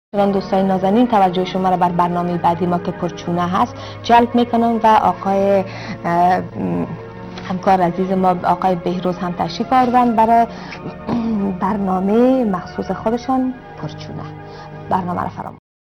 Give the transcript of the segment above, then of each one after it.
دوستان نازنین توجه شما را بر برنامه بعدی ما که پرچونه هست جلب میکنم و آقای همکار عزیز ما آقای بهروز هم تشریف آوردن برای برنامه مخصوص خودشان پرچونه. برنامه را فراموش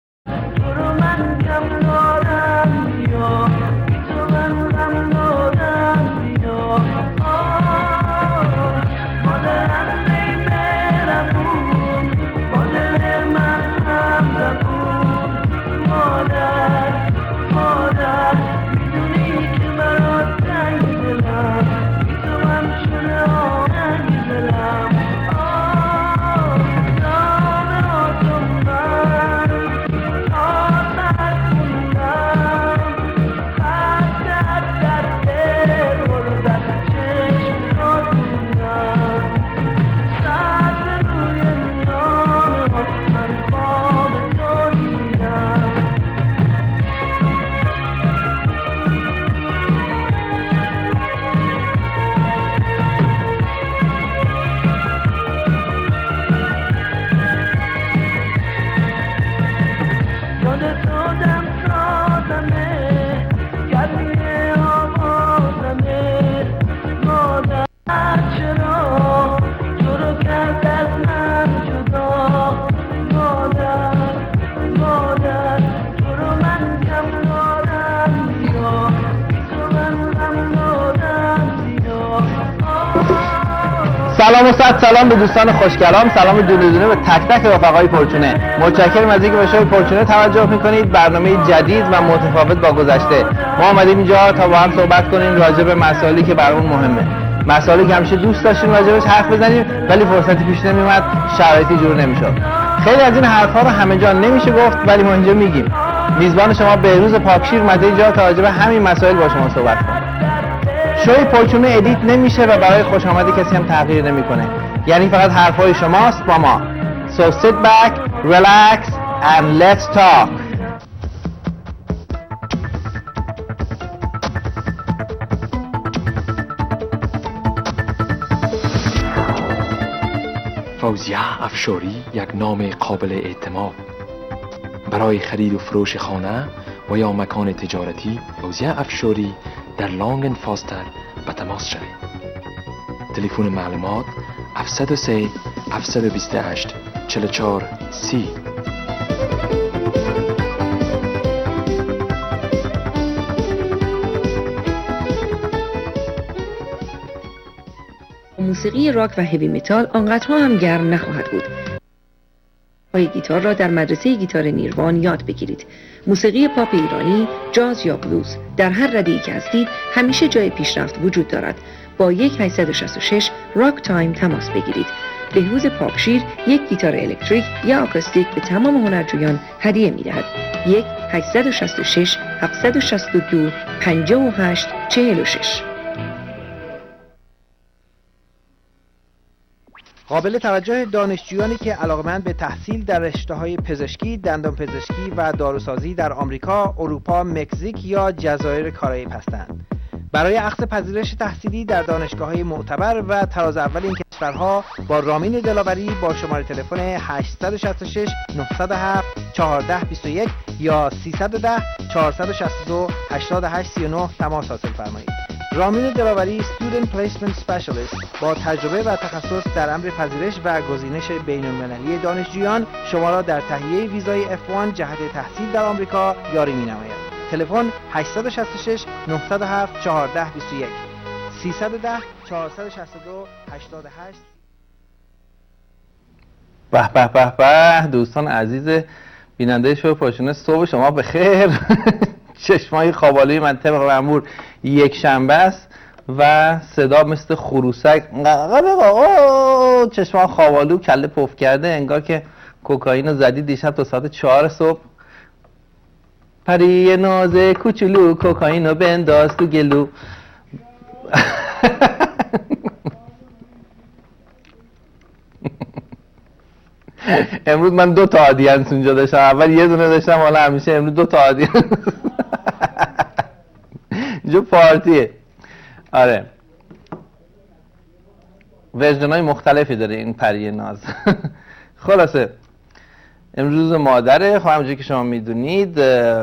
سلام و صد سلام به دوستان خوشگلام، سلام دونه دونه به تک تک رفقای پرچونه. متشکرم از اینکه به شو پرچونه توجه میکنید. برنامه جدید و متفاوت با گذشته. ما اومدیم اینجا تا با هم صحبت کنیم راجع به مسائلی که برامون مهمه. مسائلی که همیشه دوست داشتیم راجعش حرف بزنیم ولی فرصتی پیش نمیومد، شرایطی جور نمیشد. خیلی از این حرفا رو همه جا نمیشه گفت ولی ما اینجا میگیم. میزبان شما بهروز پاکشیر اومده اینجا تا راجع به همین مسائل با شما صحبت کنه. شوی پرچونه ادیت نمیشه و برای خوش آمدی کسی هم تغییر نمیکنه. یعنی فقط حرفای شماست با ما. So sit back, relax and let's talk. فوزیه افشاری یک نام قابل اعتماد. برای خرید و فروش خانه و یا مکان تجارتی فوزیه افشاری در لانگن فاستر به تماس شوید. تلفن معلومات 703 728 44 30. موسیقی راک و هیوی متال آنقدرها هم گرم نخواهد بود. پای گیتار را در مدرسه گیتار نیروان یاد بگیرید. موسیقی پاپ ایرانی، جاز یا بلوز در هر رده‌ای که هستید همیشه جای پیشرفت وجود دارد. با 1866 راک تایم تماس بگیرید. بهروز پاکشیر یک گیتار الکتریک یا آکوستیک به تمام هنرجویان هدیه می‌دهد. 1866 762 58 46. قابل توجه دانشجویانی که علاقه‌مند به تحصیل در رشته‌های پزشکی، دندانپزشکی و داروسازی در آمریکا، اروپا، مکزیک یا جزایر کارائیب هستند. برای اخذ پذیرش تحصیلی در دانشگاه‌های معتبر و تراز اول این کشورها با رامین دلاوری با شماره تلفن 866 907 1421 یا 310 462 8839 تماس حاصل فرمایید. رامین دلاوری Student Placement Specialist با تجربه و تخصص در امر پذیرش و گزینش بین‌المللی دانشجویان شما را در تهیه ویزای F1 جهت تحصیل در آمریکا یاری می‌نماید. تلفن 866 907 1421 310 462 88. به به به به دوستان عزیز بیننده شو پرچونه، صبح شما بخیر. چشمای خوابالوی من طبق معمول یک شنبه است و صدا مثل خروسک چشما خوابالو کله پف کرده، انگار که کوکائین رو زدی دیشب تا ساعت 4 صبح. پری ناز کوچولو کوکائین رو بنداز تو گلو. امروز من 2 تا آدینس اونجا داشتم. اول یه دونه داشتم، حالا همیشه امروز 2 تا آدینس. اینجا پارتیه. آره ورژن‌های مختلفی داره این پری ناز. خلاصه امروز مادره. خب همونجوری که شما میدونید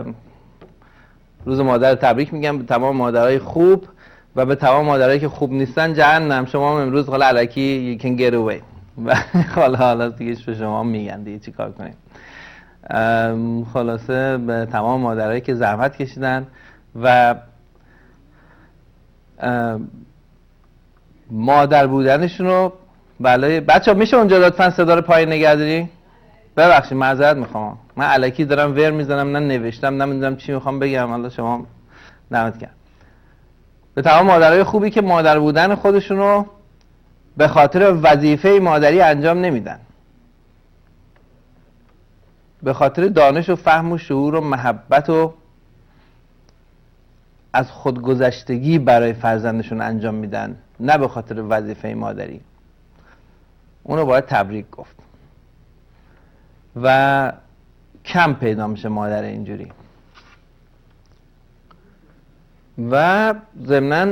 روز مادر تبریک میگم به تمام مادرای خوب و به تمام مادرایی که خوب نیستن جهنم. شما هم امروز حالا الکی you can get away و حالا دیگه به شما میگن دیگه چی کار کنیم. خلاصه به تمام مادرایی که زحمت کشیدن و مادر بودنشون رو بله. بچه ها میشه اونجا لطفا صدا رو پایین نگه داری؟ ببخشید معذرت میخوام، من الکی دارم ور میزنم، نه نوشتم، نمیدونم چی میخوام بگم. حالا شما دمت گرم. به تمام مادرای خوبی که مادر بودن خودشون رو به خاطر وظیفه مادری انجام نمیدن، به خاطر دانش و فهم و شعور و محبت و از خودگذشتگی برای فرزندشون انجام میدن، نه به خاطر وظیفه مادری. اونو باید تبریک گفت و کم پیدا میشه مادر اینجوری. و ضمناً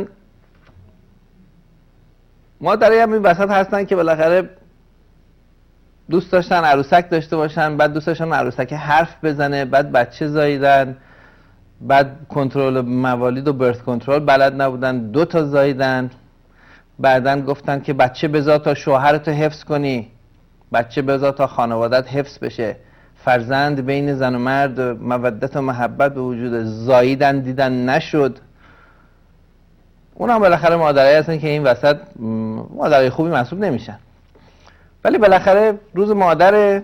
مادرایی هم این وسط هستن که بالاخره دوست داشتن عروسک داشته باشن، بعد دوست داشتن عروسک حرف بزنه، بعد بچه زاییدن، بعد کنترل موالید و برث کنترل بلد نبودن، 2 تا زاییدن، بعدن گفتن که بچه بذار تا شوهرتو حفظ کنی، بچه بذار تا خانوادت حفظ بشه، فرزند بین زن و مرد مودت و محبت به وجود، زاییدن دیدن نشد. اون هم بالاخره مادرایی هستن که این وسط مادرای خوبی محسوب نمیشن، ولی بالاخره روز مادر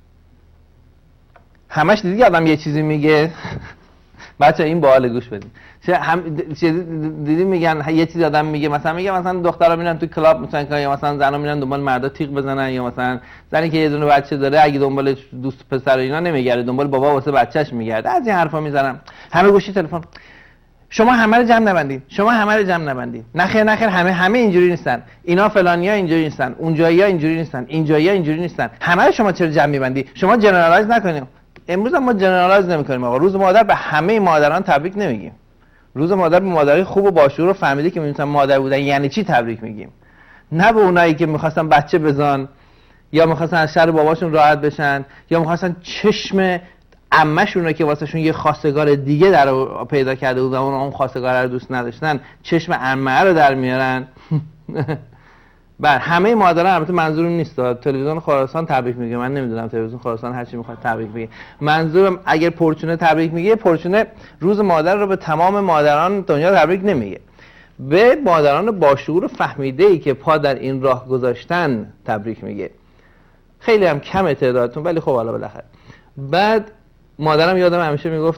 همش دیدی آدم یه چیزی میگه. بچه این باحال گوش بدین. دیدی میگن یه چیزی آدم میگه، مثلا دخترا میرن تو کلاب مثلا، یا مثلا زنا میرن دنبال مردا تیغ بزنن، یا مثلا زنی که یه دونه بچه داره اگه دنبال دوست پسر اینا نمیگرده، دنبال بابا واسه بچهش میگرده. از این حرفا میزنن. همه گوشی تلفن، شما همه رو جمع نبندین، شما همه رو جمع نبندین. نخیر همه اینجوری نیستن، اینا فلانیا اینجوری نیستن، اونجایی‌ها اینجوری نیستن، اینجایی‌ها اینجوری نیستن. همه رو شما چرا جمع می‌بندی؟ شما جنرالایز نکنید. امروز ما جنرالایز نمی‌کنیم آقا. روز مادر به همه مادران تبریک نمیگیم. روز مادر به مادرای خوب و باشعور و فهمیده که می‌تونن مادر بودن یعنی چی تبریک میگیم. نه به اونایی که می‌خواستن بچه بزان، یا می‌خواستن از شر باباشون راحت بشن، یا می‌خواستن چشم عمه‌شون که واسهشون یه خواستگار دیگه در پیدا کرده بودن، اون خواستگار رو دوست نداشتن، چشم عمه رو در میارن. بله همه مادران، البته منظورم نیست تلویزیون خراسان تبریک میگه، من نمیدونم تلویزیون خراسان هر چی میخواد تبریک بگه. منظورم اگر پرچونه تبریک میگه، پرچونه روز مادر رو به تمام مادران دنیا تبریک نمیگه، به مادران باشعور و فهمیده‌ای که پا در این راه گذاشتن تبریک میگه. خیلی هم کمه تعدادتون، ولی خب حالا بالاخره. بعد مادرم یادم همیشه میگفت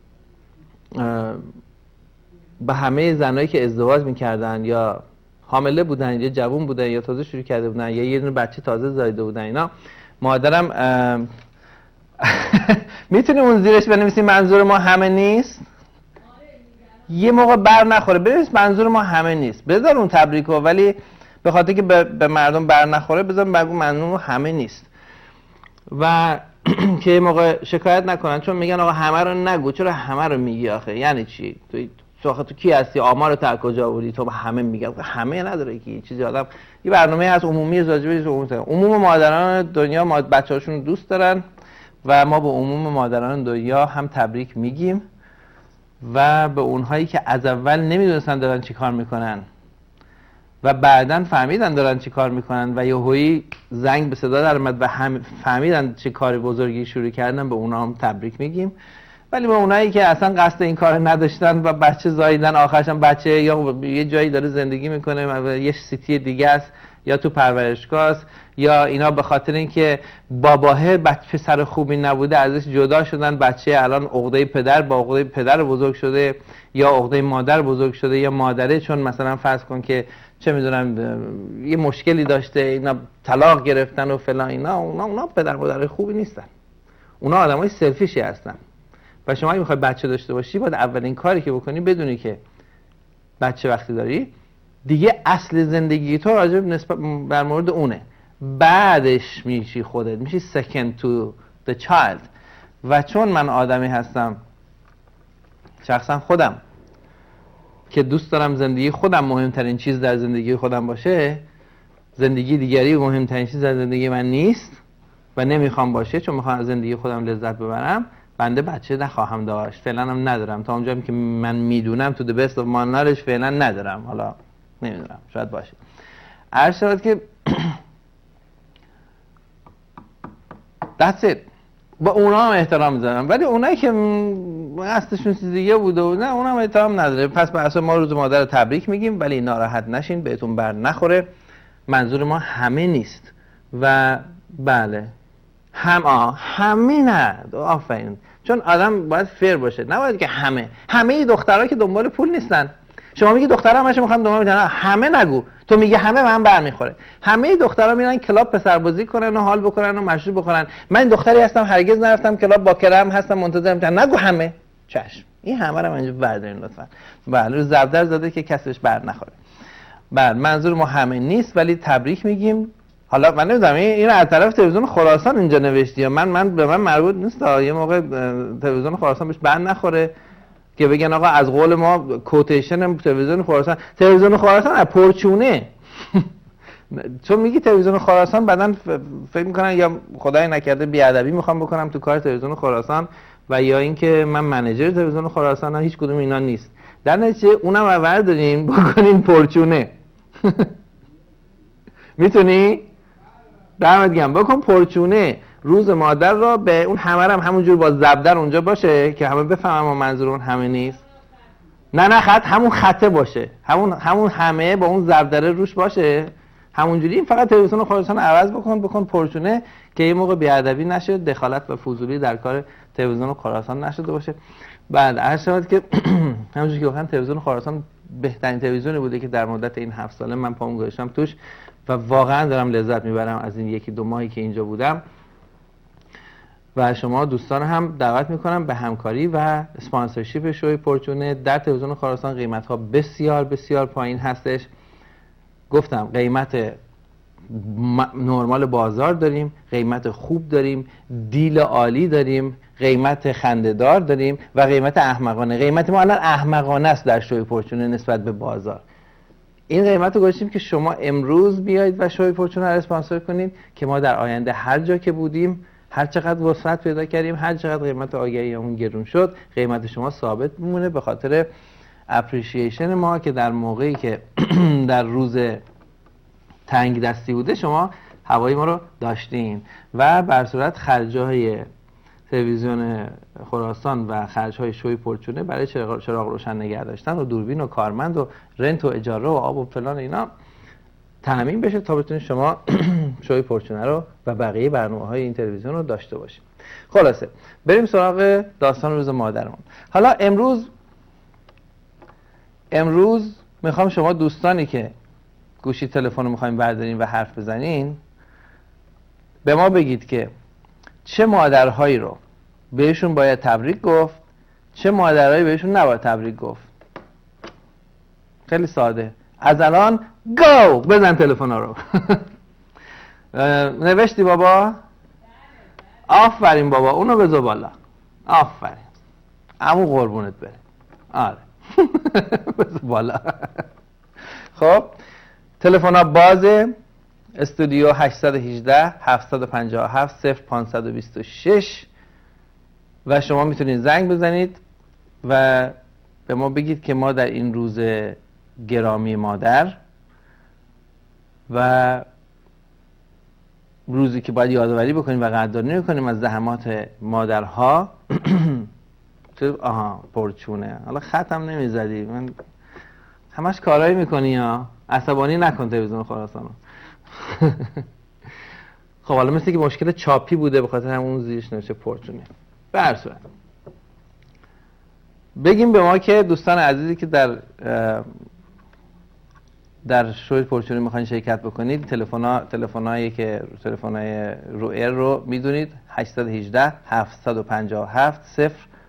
به همه زنایی که ازدواج میکردن یا حامله بودن یا جوون بودن یا تازه شروع کرده بودن یا یه دونه بچه تازه زایده بودن اینا، مادرم میتونیم اون زیرش بنویسیم منظور ما همه نیست. یه موقع بر نخوره بنویس منظور ما همه نیست، بذار اون تبریکو، ولی به خاطر که به مردم بر نخوره بذار بگو منظور ما همه نیست و که یه موقع شکایت نکنن، چون میگن آقا همه رو نگو. چرا همه رو میگی آخه؟ یعنی چی؟ تو کی هستی؟ آمار تو از کجا آوردی؟ تو همه میگن همه نداره که چیزی. آدم یه برنامه هست عمومی راجبش، عموم مادران دنیا بچه‌هاشون دوست دارن و ما به عموم مادران دنیا هم تبریک میگیم و به اونهایی که از اول نمیدونستن دارن چی کار میکنن و بعداً فهمیدن دارن چی کار میکنن و یهویی زنگ به صدا در اومد و فهمیدن چه کار بزرگی شروع کردن، به اونا هم تبریک میگیم. ولی به اونایی که اصلا قصد این کار نداشتن و بچه زاییدن، آخرش هم بچه یا یه جایی داره زندگی میکنه و یه سیتی دیگه است یا تو پرورشگاه است، یا اینا به خاطر اینکه باباه بچه پسر خوبی نبوده ازش جدا شدن، بچه الان عقده پدر با عقده پدر بزرگ شده یا عقده مادر بزرگ شده، یا مادره چون مثلا فرض کن که چه میدونم یه مشکلی داشته، اینا طلاق گرفتن و فلان، اونا پدر مادر خوبی نیستن، اونا آدمای سلفیشی هستن. و شما اگه میخوای بچه داشته باشی، باید اولین کاری که بکنی بدونی که بچه وقتی داری دیگه اصل زندگی تو راجع نسبت بر مورد اونه، بعدش میشی خودت، میشی second to the child. و چون من آدمی هستم شخصا خودم که دوست دارم زندگی خودم مهمترین چیز در زندگی خودم باشه، زندگی دیگری مهمترین چیز در زندگی من نیست، و نمیخوام باشه، چون میخوام از زندگی خودم لذت ببرم، بنده بچه نخواهم داشت. فعلا هم ندارم، تا اونجایی که من میدونم تو the best of my knowledge فعلا ندارم. حالا نمیدونم، شاید باشه. عرض شد که that's it. با اونا هم احترام میذارم، ولی اونایی که اصلشون چیز دیگه بوده و نه، اونا هم احترام نداره. پس به اساس ما روز مادر رو تبریک میگیم، ولی ناراحت نشین، بهتون بر نخوره. منظور ما همه نیست و بله همه نه، آفرین، چون آدم باید فیر باشه، نباید که همه دخترها که دنبال پول نیستن. شما میگی دخترها همش میخوان دنبال میدن، همه نگو، تو میگی همه، من برمیخوره. همه دخترها میرن کلاب پسربازی کنن و حال بکنن و مشروب بخورن. من دختری هستم هرگز نرفتم کلاب، با کرم هستم منتظر میشم. نگو همه، چشم، این همه رو اینجا بردارین لطفا. بله، رو زبدر زده که کسش بر نخوره. بله، منظور ما همه نیست، ولی تبریک میگیم. حالا من نمیدونم این از طرف تلویزیون خراسان اینجا نوشتی یا من به من مربوط نیست. یه موقع تلویزیون خراسان بهش بند نخوره که بگن آقا از قول ما کوتیشن تلویزیون خراسان از پرچونه. چون میگی تلویزیون خراسان، بعدن فکر میکنن یا خدای نکرده بیادبی میخوام بکنم تو کار تلویزیون خراسان، و یا اینکه من منیجر تلویزیون خراسان. هیچ کدوم اینا نیست. در نتیجه اونم اول داریم بکنین پرچونه. میتونی؟ دمت گرم، بکن پرچونه. روز مادر را به اون همه هم همونجور با زبدر اونجا باشه که همه بفهمن ما منظور اون همه نیست. نه خط همون خطه باشه، همون همه با اون زبدره روش باشه، همونجوری. این فقط تلویزیون خراسان عوض بکن پرچونه، که یه موقع بیادبی نشه، دخالت و فضولی در کار تلویزیون خراسان نشده باشه. بعد عرض شد که همونجوری که گفتم تلویزیون خراسان بهترین تلویزیونی بوده که در مدت این 7 ساله من پامو گذاشتم توش و واقعا دارم لذت میبرم از این 1-2 ماهی که اینجا بودم. و شما دوستان هم دعوت میکنم به همکاری و اسپانسرشیپ شوی پرچونه. در تلویزیون خراسان قیمت ها بسیار بسیار پایین هستش. گفتم قیمت نرمال بازار داریم، قیمت خوب داریم، دیل عالی داریم، قیمت خنده‌دار داریم و قیمت احمقانه. قیمت ما الان احمقانه است در شوی پرچونه نسبت به بازار. این قیمت رو گذاشتیم که شما امروز بیایید و شوی پرچونه رو اسپانسر کنید که ما در آینده هر جا که بودیم، هر چقدر وسعت پیدا کردیم، هر چقدر قیمت آگهیمون گرون شد، قیمت شما ثابت میمونه، به خاطر اپریشیشن ما که در موقعی که در روز تنگ دستی بوده شما هوای ما رو داشتین و بر صورت خرج‌های تلویزیون خراسان و خرج‌های شوی پرچونه برای چراغ روشن نگه داشتن و دوربین و کارمند و رنت و اجاره و آب و فلان اینا تامین بشه تا بتونید شما شوی پرچونه رو و بقیه برنامه‌های این تلویزیون رو داشته باشید. خلاصه بریم سراغ داستان روز مادرمون. حالا امروز میخوام شما دوستانی که گوشی تلفن رو میخوایم بردارین و حرف بزنین به ما بگید که چه مادرهایی رو بهشون باید تبریک گفت، چه مادرهایی بهشون نباید تبریک گفت. خیلی ساده. از الان گو بزن تلفن رو. نوشتی بابا؟ آفرین بابا، اونو بذار بالا. آفرین. عمو قربونت بره. آره. بذار بالا. خب تلفن ها بازه. استودیو 818 757 0526 و شما میتونید زنگ بزنید و به ما بگید که ما در این روز گرامی مادر و روزی که باید یادآوری بکنیم و قدردانی بکنیم از زحمات مادرها. پرچونه. حالا خطم نمیزدی، من همش کارایی میکنی یا عصبانی نکن تلویزیون خراسانو. خب حالا مثل که مشکل چاپی بوده به خاطر همون زیرش نوشته پرچونه. به هر صورت بگیم به ما که دوستان عزیزی که در شوی پرچونه میخواین شرکت بکنید، تلفن‌های رو ایر رو میدونید 818 757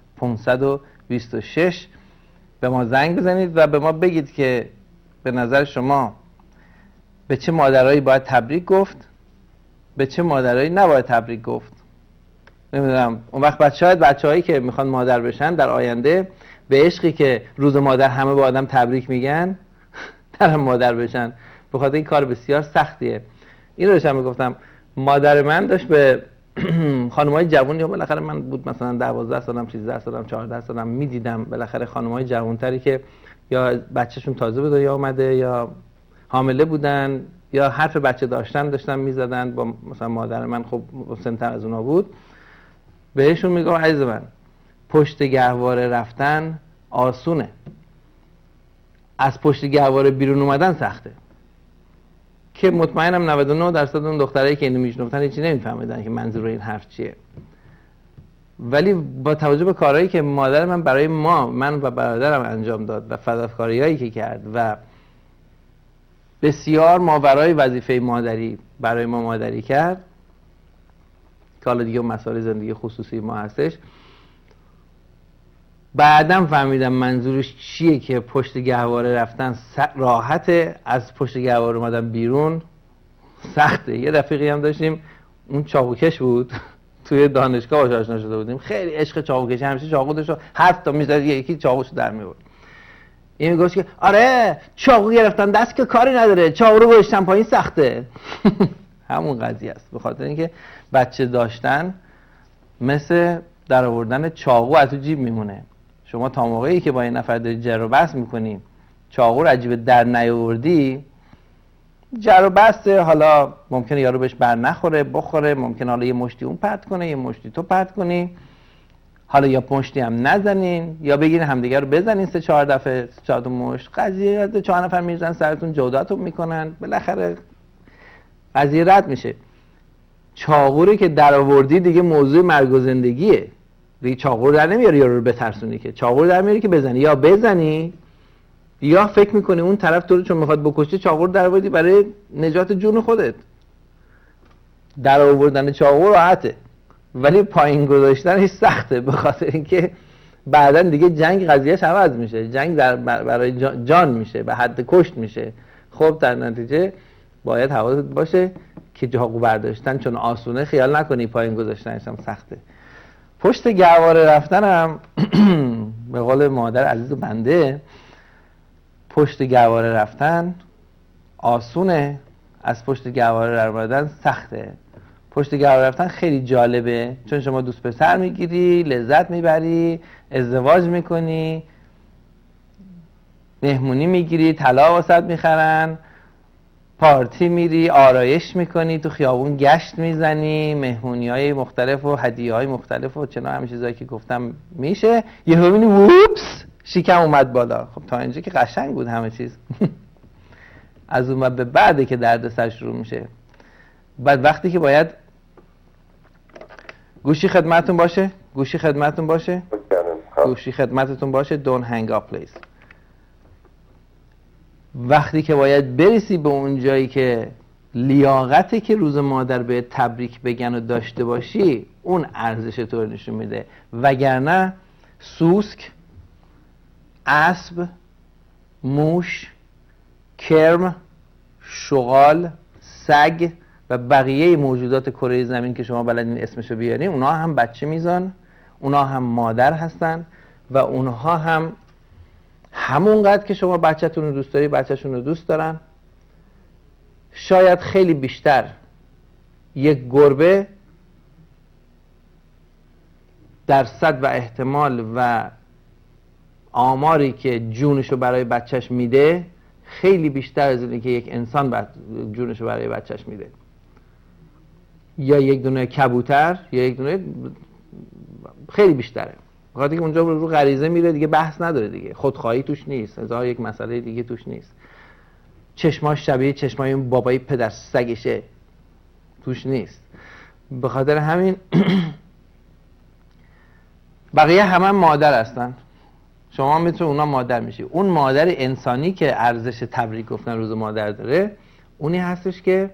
0526 به ما زنگ بزنید و به ما بگید که به نظر شما به چه مادرایی باید تبریک گفت، به چه مادرایی نباید تبریک گفت. نمیدونم اون وقت بچه‌هایی که میخوان مادر بشن در آینده به عشقی که روز مادر همه با آدم تبریک میگن در مادر بشن، به خاطر این کار بسیار سختیه. این رو داشتم میگفتم، مادر من داشت به خانم‌های جوونی یا بالاخره من بود مثلا 12 سالم 13 سالم 14 سالم میدیدم بالاخره خانم‌های جوانتری که یا بچه‌شون تازه به دنیا اومده یا حامله بودن یا حرف بچه داشتن میزدن با مثلا مادر من خب سن‌تر از اونا بود، بهشون میگم عزیز من پشت گهواره رفتن آسونه، از پشت گهواره بیرون اومدن سخته. که مطمئنم 99% اون دخترایی که اینو میشنفتن هیچی نمیفهمیدن که منظور این حرف چیه. ولی با توجه به کارهایی که مادر من برای من و برادرم انجام داد و فداکاریایی که کرد و بسیار ماورای وظیفه مادری برای ما مادری کرد که حالا دیگه مسائل زندگی خصوصی ما هستش، بعدم فهمیدم منظورش چیه که پشت گهواره رفتن راحته، از پشت گهواره اومدن بیرون سخته. یه رفیقی هم داشتیم اون چاقوکش بود توی دانشگاه باهاش آشنا شده بودیم، خیلی عشق چاقوکش، همیشه چاقو داشت و 7 تا میزد یکی چاقوشو در میورد. این میگفت که آره چاقو گرفتن دست که کاری نداره، چاقو رو گذاشتن پایین سخته. همون قضیه است. به خاطر اینکه بچه داشتن مثل در آوردن چاقو از تو جیب میمونه. شما تا موقعی که با این نفر داری جر و بحث میکنی چاقو رو عجیب در نیاوردی، جر و بحث حالا ممکنه یارو بهش بر نخوره بخوره، ممکنه حالا یه مشتی اون پرت کنه یه مشتی تو پرت کنی، حالا یا مشتی هم نزنین یا بگیرین همدیگه رو بزنین 3-4 دفعه 4 تا مشت، قضیه 4 نفر میزنن سرتون جوداتون میکنن، بالاخره قضیه رد میشه. چاقو رو که در آوردی دیگه موضوع مرگ و زندگیه دیگه، چاقو رو در نمیاری یارو رو بترسونی، که چاقو رو در میاری که بزنی، یا بزنی یا فکر میکنی اون طرف تو رو چون میخواد بکشه چاقو رو در آوردی برای نجات جون خودت. در آوردن چاقو راحته ولی پایین گذاشتنش سخته، به خاطر اینکه بعداً دیگه جنگ قضیهش عوض میشه، جنگ برای جان میشه، به حد کشت میشه. خب در نتیجه باید حواست باشه که چاقو برداشتن چون آسونه خیال نکنی پایین گذاشتنش هم سخته. پشت گهواره رفتنم به قول مادر عزیز و بنده، پشت گهواره رفتن آسونه، از پشت گهواره رفتن سخته. پشت گهواره رفتن خیلی جالبه چون شما دوست پسر میگیری، لذت میبری، ازدواج میکنی، مهمونی میگیری، طلا واسط میخرن، پارتی میری، آرایش میکنی، تو خیابون گشت میزنی، مهمونی‌های مختلف و هدیه‌های مختلف و چنان همین چیزایی که گفتم میشه. یه ببینی ووپس شیکم اومد بالا. خب تا اینجا که قشنگ بود همه چیز. از اون به بعده که دردسر شروع میشه. بعد وقتی که باید گوشی خدمتتون باشه، گوشی خدمتتون باشه، گوشی خدمتتون باشه، don't hang up please. وقتی که باید برسی به اون جایی که لیاقتی که روز مادر به تبریک بگن و داشته باشی، اون ارزش تو رو نشون میده. وگرنه سوسک، اسب، موش، کرم، شغال، سگ و بقیه موجودات کره زمین که شما بلدین اسمشو بیارین، اونها هم بچه میزان، اونها هم مادر هستن و اونها هم همونقدر که شما بچه‌تون رو دوست داری بچه‌شون رو دوست دارن. شاید خیلی بیشتر. یک گربه درصد و احتمال و آماری که جونشو برای بچهش میده خیلی بیشتر از اینه که یک انسان جونشو برای بچهش میده. یا یک دونه کبوتر یا یک دونه، خیلی بیشتره. بخاطر که اونجا رو غریزه میره دیگه، بحث نداره دیگه، خودخواهی توش نیست، هزار یک مسئله دیگه توش نیست. چشماش شبیه چشمای اون بابای پدر سگشه توش نیست. به خاطر همین بقیه همه مادر هستن، شما میتونی اونا مادر میشی. اون مادر انسانی که ارزش تبریک گفتن روز مادر داره اونی هستش که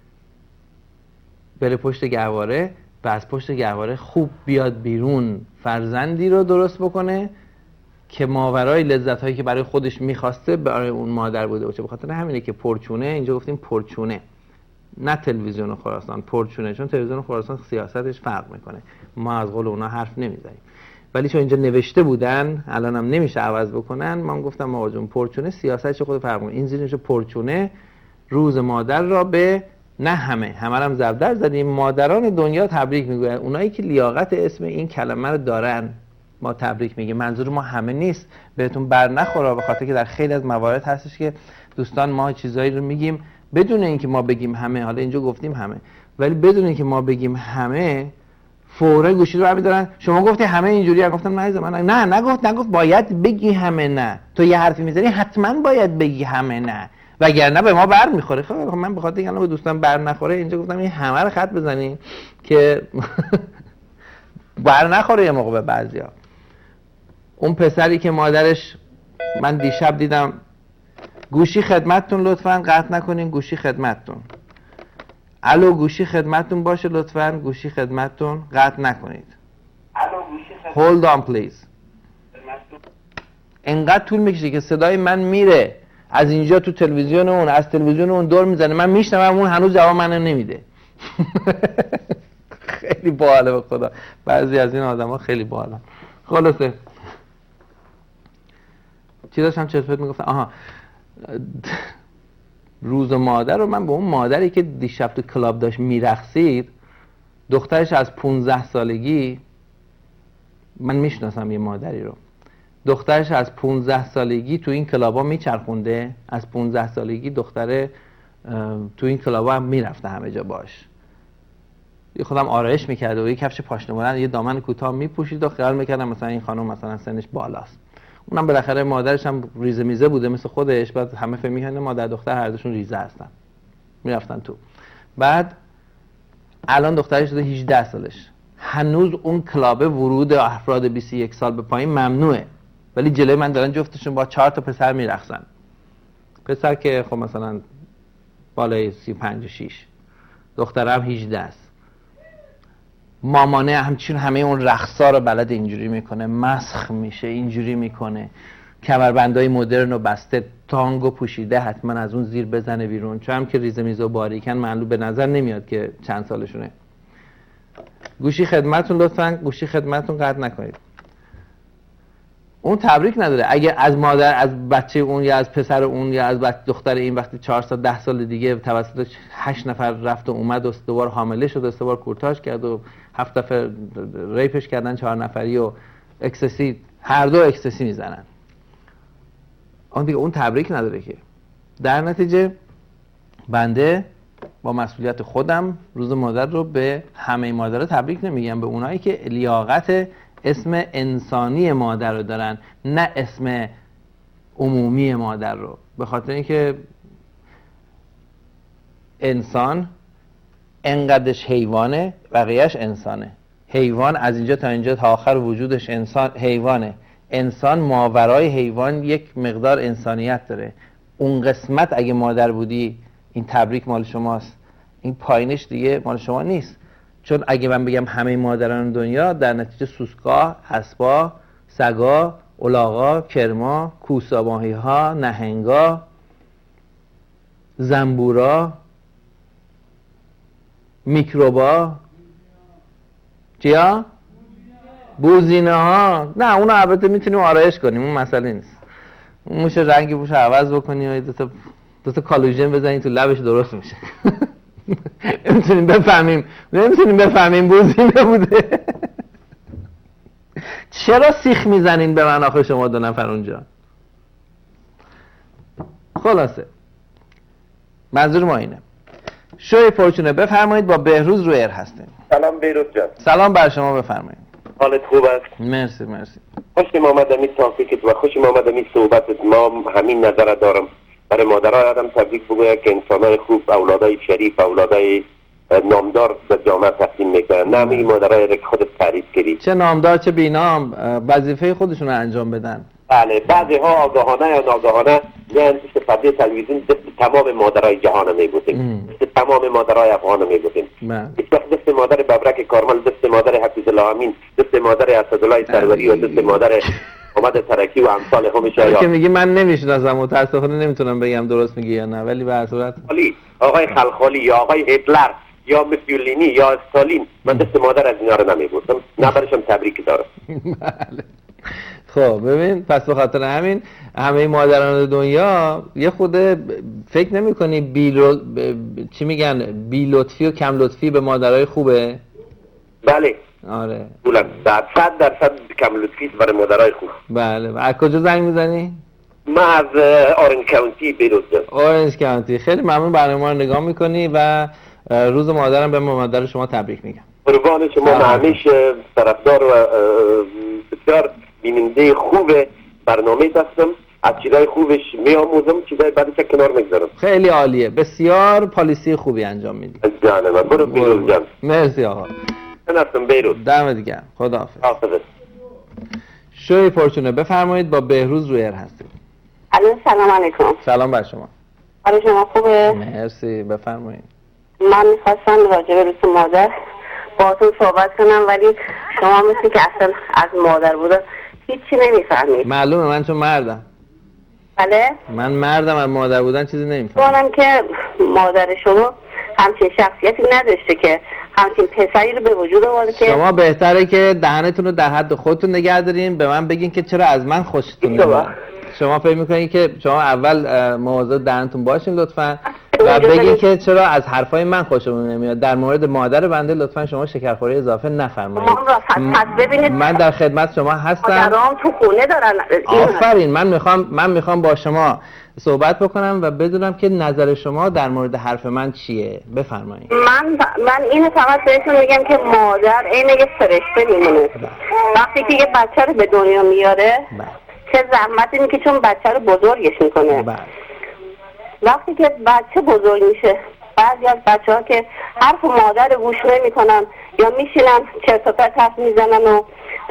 بره پشت گهواره و از پشت گهواره خوب بیاد بیرون، فرزندی رو درست بکنه که ماورای لذت هایی که برای خودش میخواسته برای اون مادر بوده باشه. بخاطر همینه که پرچونه، اینجا گفتیم پرچونه، نه تلویزیون خراسان، پرچونه، چون تلویزیون خراسان سیاستش فرق میکنه، ما از قول اونا حرف نمیزنیم. ولی چون اینجا نوشته بودن الان هم نمیشه عوض بکنن، من گفتم آقا جون پرچونه سیاستش خود فرق میکنه. این زیرش پرچونه روز مادر را به نه همه هم ضرب در زدیم. مادران دنیا تبریک میگوین، اونایی که لیاقت اسم این کلمه رو دارن ما تبریک میگیم. منظور ما همه نیست، بهتون بر نخوره، به خاطر که در خیلی از موارد هستش که دوستان ما چیزایی رو میگیم بدون اینکه ما بگیم همه. حالا اینجا گفتیم همه، ولی بدون اینکه ما بگیم همه فوره گوشی رو برمی‌دارن. شما گفتی همه اینجوریه. گفتم نه من نگفت باید بگی همه. نه، تو یه حرفی میزنی حتما باید بگی همه، نه وگرنه به ما بر میخوره. خب من به خاطر اینکه به دوستان بر نخوره اینجا گفتم این همه رو خط بزنیم که بر نخوره یه موقع به بعضیا. اون پسری که مادرش، من دیشب دیدم، گوشی خدمتتون لطفاً قطع نکنین، گوشی خدمتتون. الو گوشی خدمتتون باشه لطفاً، گوشی خدمتتون قطع نکنید. Hold on please. انقدر طول میکشه که صدای من میره از اینجا تو تلویزیون اون، از تلویزیون اون دور میزنه، من میشنوم، اون هنوز جواب منو نمیده. خیلی باحاله به خدا، بعضی از این آدما خیلی باحالن. خلاصه چی داشتم چرت پرت میگفتم؟ آها، روز مادر رو من به اون مادری که دیشب تو کلاب داشت میرقصید، دخترش از 15 سالگی، من میشناسم یه مادری رو، دخترش از 15 سالگی تو این کلابا میچرخونده. از 15 سالگی دختره تو این کلابا هم میرفته همه جا باش. یه خودم آرایش میکرده و یه کفش پاشنه بلند، یه دامن کوتاه میپوشید و خیال میکردم مثلا این خانم مثلا سنش بالاست. اونم بالاخره مادرش هم ریزه میزه بوده مثل خودش، بعد همه فهم میکنن مادر دختر هر دوشون ریزه هستن، میرفتن تو. بعد الان دخترش شده 18 سالش، هنوز اون کلاب ورود افراد 21 سال به پایین ممنوعه، ولی جلوی من دارن جفتشون با 4 تا پسر میرقصن. پسر که خب مثلا بالای 35 و 6، دخترم 18 است. مامانه همچین همه اون رقصا رو بلد اینجوری میکنه، مسخ میشه، اینجوری میکنه، کمربندای مدرن و بسته، تانگو پوشیده، حتما از اون زیر بزنه بیرون، چون هم که ریزه میزه و باریکن معلوم به نظر نمیاد که چند سالشونه. گوشی خدمتتون لطفاً، گوشی خدمتتون قطع نکنید. اون تبریک نداره. اگه از مادر، از بچه اون یا از پسر اون یا از دختر این وقتی 4 سال 10 سال دیگه توسط 8 نفر رفت و اومد و 3 بار حامله شد و 3 بار کورتاژ کرد و 7 دفعه ریپش کردن 4 نفری و اکسسی، هر دو اکسسی میزنن، اون دیگه اون تبریک نداره که. در نتیجه بنده با مسئولیت خودم روز مادر رو به همه مادرها تبریک نمیگم، به اونایی که لیاقت اسم انسانی مادر رو دارن، نه اسم عمومی مادر رو. به خاطر اینکه انسان انقدرش حیوانه، بقیهش انسانه. حیوان از اینجا تا اینجا تا آخر وجودش انسان حیوانه. انسان ماورای حیوان یک مقدار انسانیت داره. اون قسمت اگه مادر بودی این تبریک مال شماست، این پایینش دیگه مال شما نیست. چون اگه من بگم همه مادران دنیا، در نتیجه سوسکا، اسبا، سگا، الاغا، کرما، کوساماهی‌ها، نهنگا، زنبورا، میکروبا، چیا؟ بوزینه ها. نه اونو البته میتونیم آرایش کنیم، اون مسئله نیست. اون میشه رنگی بوش عوض بکنی و دو تا کالوژن بزنی تو لبش درست میشه. نمیتونیم بفهمیم بوزینه بوده. چرا سیخ میزنین به من آخه شما 2 نفر اونجا؟ خلاصه منظور ما اینه. شوی پرچونه بفرمایید، با بهروز رو ایر هستیم. سلام بهروز جان. سلام بر شما، بفرمایید. حالت خوب است؟ مرسی. خوشم آمد می تافیکت و خوشم آمد می صحبتت. ما همین نظر دارم، برای مادرای آدم تبریک بگوید که انسانای خوب، اولادای شریف، اولادای نامدار به جامعه تقدیم میکنن. نه همین مادرای که خودت تعریف کردی، چه نامدار چه بینام، وظیفه خودشون رو انجام بدن. بله، بعضی ها آگاهانه یا ناگاهانه میان پشت پرده تلویزیون دست تمام مادرای جهان میبوسیم، دست تمام مادرای افغان میبوسیم. هیچ وقت دست مادر ببرک کارمل، دست مادر حفیظ الله امین، دست مادر اسدالله سروری و دست مادر محمد ترکی و امثال همشه که میگی من نمیشناسم، متاسفانه نمیتونم بگم درست میگی یا نه، ولی به هر صورت آقای خلخالی یا آقای هیتلر یا موسولینی یا استالین، من دست مادر از اینا رو نمیبوسم، نه برشم تبریک دارم. بله. خب ببین، پس به خاطر همین همه مادران دنیا یه خود فکر نمی‌کنی چی میگن بی لطفی و کم لطفی به مادرای خوبه؟ بله. آره. 100% کم لطفی برای مادرای خوب. بله. از کجا زنگ میزنی؟ من از اورنج کانتی بیروز. اورنج کانتی. خیلی ممنون برنامه رو نگاه میکنی و روز مادرم به مادر شما تبریک میگم. قربان شما. من همیشه طرفدار و بسیار بیننده خوب برنامه هستم. از چیزای خوبش میآموزم، چیزای بعدش کنار میگذارم. خیلی عالیه. بسیار پالیسی خوبی انجام میدی. جانم. برو بیروز جان. مرسی آقا. من هستم بیروز. دمت گرم. خداحافظ. حافظ. شوی پرچونه بفرمایید، با بهروز روی ایر هستید. سلام علیکم. سلام بر شما. حال شما خوبه؟ مرسی. بفرمایید. من میخواستم راجع به روز مادر باهاتون صحبت کنم، ولی شما مثل که اصلا از مادر بودن هیچی نمیفهمید. معلومه، من چون مردم. بله؟ من مردم، از مادر بودن چیزی نمیفهمم. می‌دونم که مادر شما همچین شخصیتی نداشته که همچین پسری رو به وجود آورده که شما بهتره که دهنتون رو در حد خودتون نگه دارین، به من بگین که چرا از من خوشتون نمیاد. شما فکر میکنین که شما اول مواظب دهنتون باشین لطفاً و بگین که چرا از حرفای من خوشتون نمیاد. در مورد مادر بنده لطفاً شما شکرخوری اضافه نفرمایید. من در خدمت شما هستم. مادرام تو خونه دارن. آفرین. من میخوام با شما صحبت بکنم و بدونم که نظر شما در مورد حرف من چیه. بفرمایید. من اینو فقط بهتون میگم که مادر عین یه فرشته میمونه. وقتی که یه بچه رو به دنیا میاره چه زحمتی میکشه چون بچه رو بزرگش میکنه. وقتی که بچه بزرگ میشه، بعضی از بچه ها که حرف مادر گوش نمیکنن یا میشینن چرت و پرت حرف میزنن و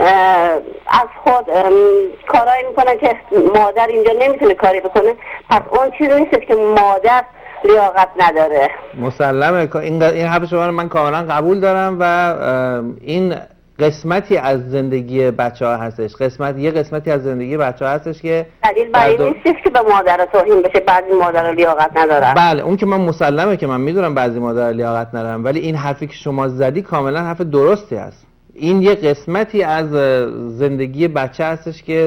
از خود کارایی میکنن که مادر اینجا نمیتونه کاری بکنه، پس اون چیزی نیست که مادر لیاقت نداره. مسلمه. این حرف شما رو من کاملا قبول دارم و این قسمتی از زندگی بچه‌ها هستش. یه قسمتی از زندگی بچه‌ها هستش که دلیل بر این نیست که به مادر توهین بشه. بعضی مادرها لیاقت ندارن. بله، اون که من مسلمه که من میدونم بعضی مادرها لیاقت ندارن، ولی این حرفی که شما زدی کاملا حرف درستی است. این یه قسمتی از زندگی بچه هستش که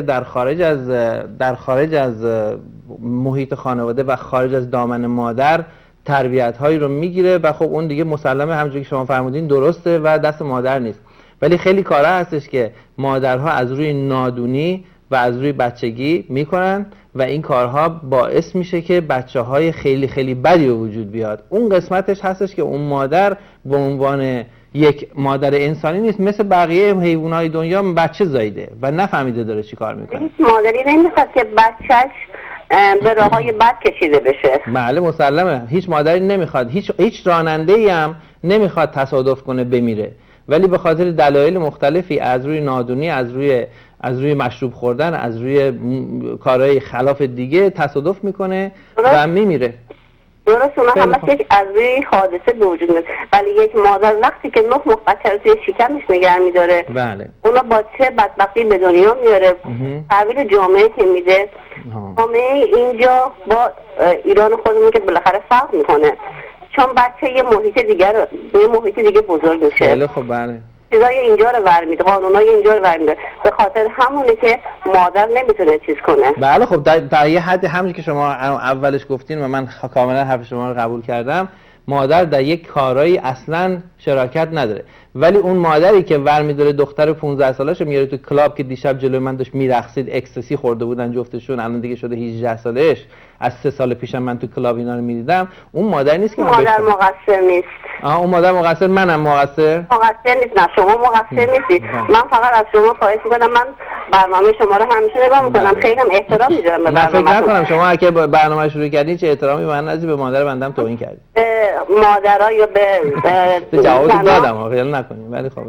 در خارج از محیط خانواده و خارج از دامن مادر تربیت هایی رو میگیره و خب اون دیگه مسلمه همونجوری که شما فرمودین درسته و دست مادر نیست. ولی خیلی کارا هستش که مادرها از روی نادونی و از روی بچگی میکنن و این کارها باعث میشه که بچه‌های خیلی خیلی بدی به وجود بیاد. اون قسمتش هستش که اون مادر به عنوان یک مادر انسانی نیست، مثل بقیه حیوانات دنیا بچه زایده و نفهمیده داره چی کار میکنه. هیچ مادری نمیخواد که بچهش به راههای بد کشیده بشه. بله مسلمه. هیچ مادری نمیخواد، هیچ راننده‌ای هم نمیخواد تصادف کنه بمیره، ولی به خاطر دلایل مختلفی از روی نادونی، از روی مشروب خوردن، از روی کارهای خلاف دیگه تصادف میکنه و میمیره. درست، اونا همش از روی حادثه به وجود میاد. ولی یک مادر وقتی که 9 بچه رو توی شکمش نگه میداره، بله، اونا با چه بدبختی به دنیا میاره، تحویل جامعه که میده. جامعه اینجا با ایران خودمون که بالاخره فرق میکنه، چون بچه یه محیط دیگه بزرگ میشه. خیلی خب. بله، چیزای اینجا رو ورمیده، قانونای اینجا رو ورمیده، به خاطر همونه که مادر نمیتونه چیز کنه. بله خب در یه حد همونی که شما اولش گفتین و من کاملا حرف شما رو قبول کردم، مادر در یک کارایی اصلا شراکت نداره، ولی اون مادری که ورمیداره دختر 15 ساله‌شو میاره تو کلاب که دیشب جلوی من داشت میرقصید، اکستسی خورده بودن جفتشون، الان دیگه شده 18 سالش، از 3 سال پیشم من تو کلاب اینا رو میدیدم، اون مادر نیست که مادر مقصر نیست. اون مادر مقصر، منم مقصر نیست. نه شما مقصر نیستی. من فقط از شما خواهش میکنم، من برنامه شما رو همیشه نگاه میکنم، خیلی هم احترام میذارم به برنامه. فکر نکنم شما اگه برنامه شروع کردین چه احترامی به من نذاری، به مادر بندم توهین کردی. مادرها یا به جواب دادم، خیال نکنین. ولی خب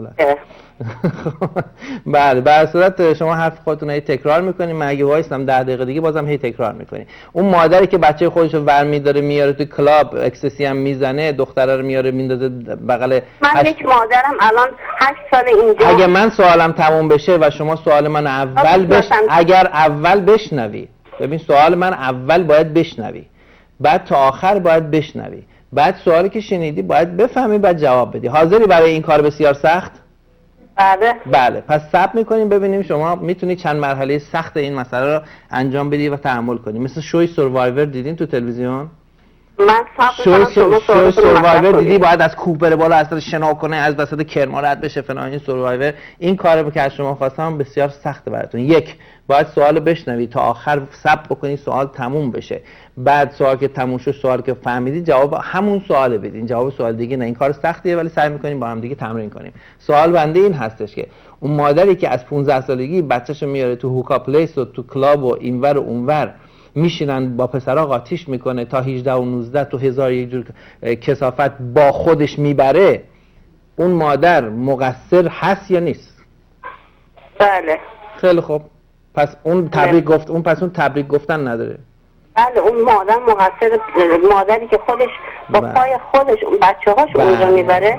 بله، به هر صورت شما حرف خودتون هی تکرار میکنین، من اگه وایسم 10 دقیقه دیگه بازم هی تکرار میکنین. اون مادری که بچه خودش رو ورمیداره میاره تو کلاب، اکستسی هم میزنه، دختره رو میاره میندازه بغل. من یک مادرم الان 8 سال اینجا. اگه من سوالم تموم بشه و شما سوال من اگر اول بشنوی، ببین سوال من اول باید بشنوی، بعد تا آخر باید بشنوی، بعد سوالی که شنیدی باید بفهمی، بعد جواب بدی. حاضری برای این کار بسیار سخت؟ بله. پس صبر میکنیم ببینیم شما میتونی چند مرحله سخت این مسئله رو انجام بدی و تحمل کنی. مثل شوی سروایور دیدین تو تلویزیون؟ من شو سروایور دیدی باید از کوه بره بالا، از شنا کنه، از وسط کرما رد بشه فلان. این سروایور این کارو که از شما خواستم بسیار سخته براتون. یک، باید سوال بشنوید تا آخر صبر بکنید سوال تموم بشه، بعد سوال که تموم شد، سوال که فهمیدید جواب همون سوال بدین، جواب سوال دیگه نه. این کار سختیه ولی سعی می‌کنیم با هم دیگه تمرین کنیم. سوال بنده این هستش که اون مادری که از 15 سالگی بچه‌شو میاره تو هوکا پلیس و تو کلاب و اینور و اونور میشینن با پسرها قاطیش میکنه تا 18 و 19 تو هزار یک جور کثافت با خودش میبره، اون مادر مقصر هست یا نیست؟ بله. خیلی خوب، پس اون تبریک گفت، اون پس اون تبریک گفتن نداره. بله اون مادر مقصر، مادری که خودش با پای خودش اون بچه‌هاش اونجا میبره.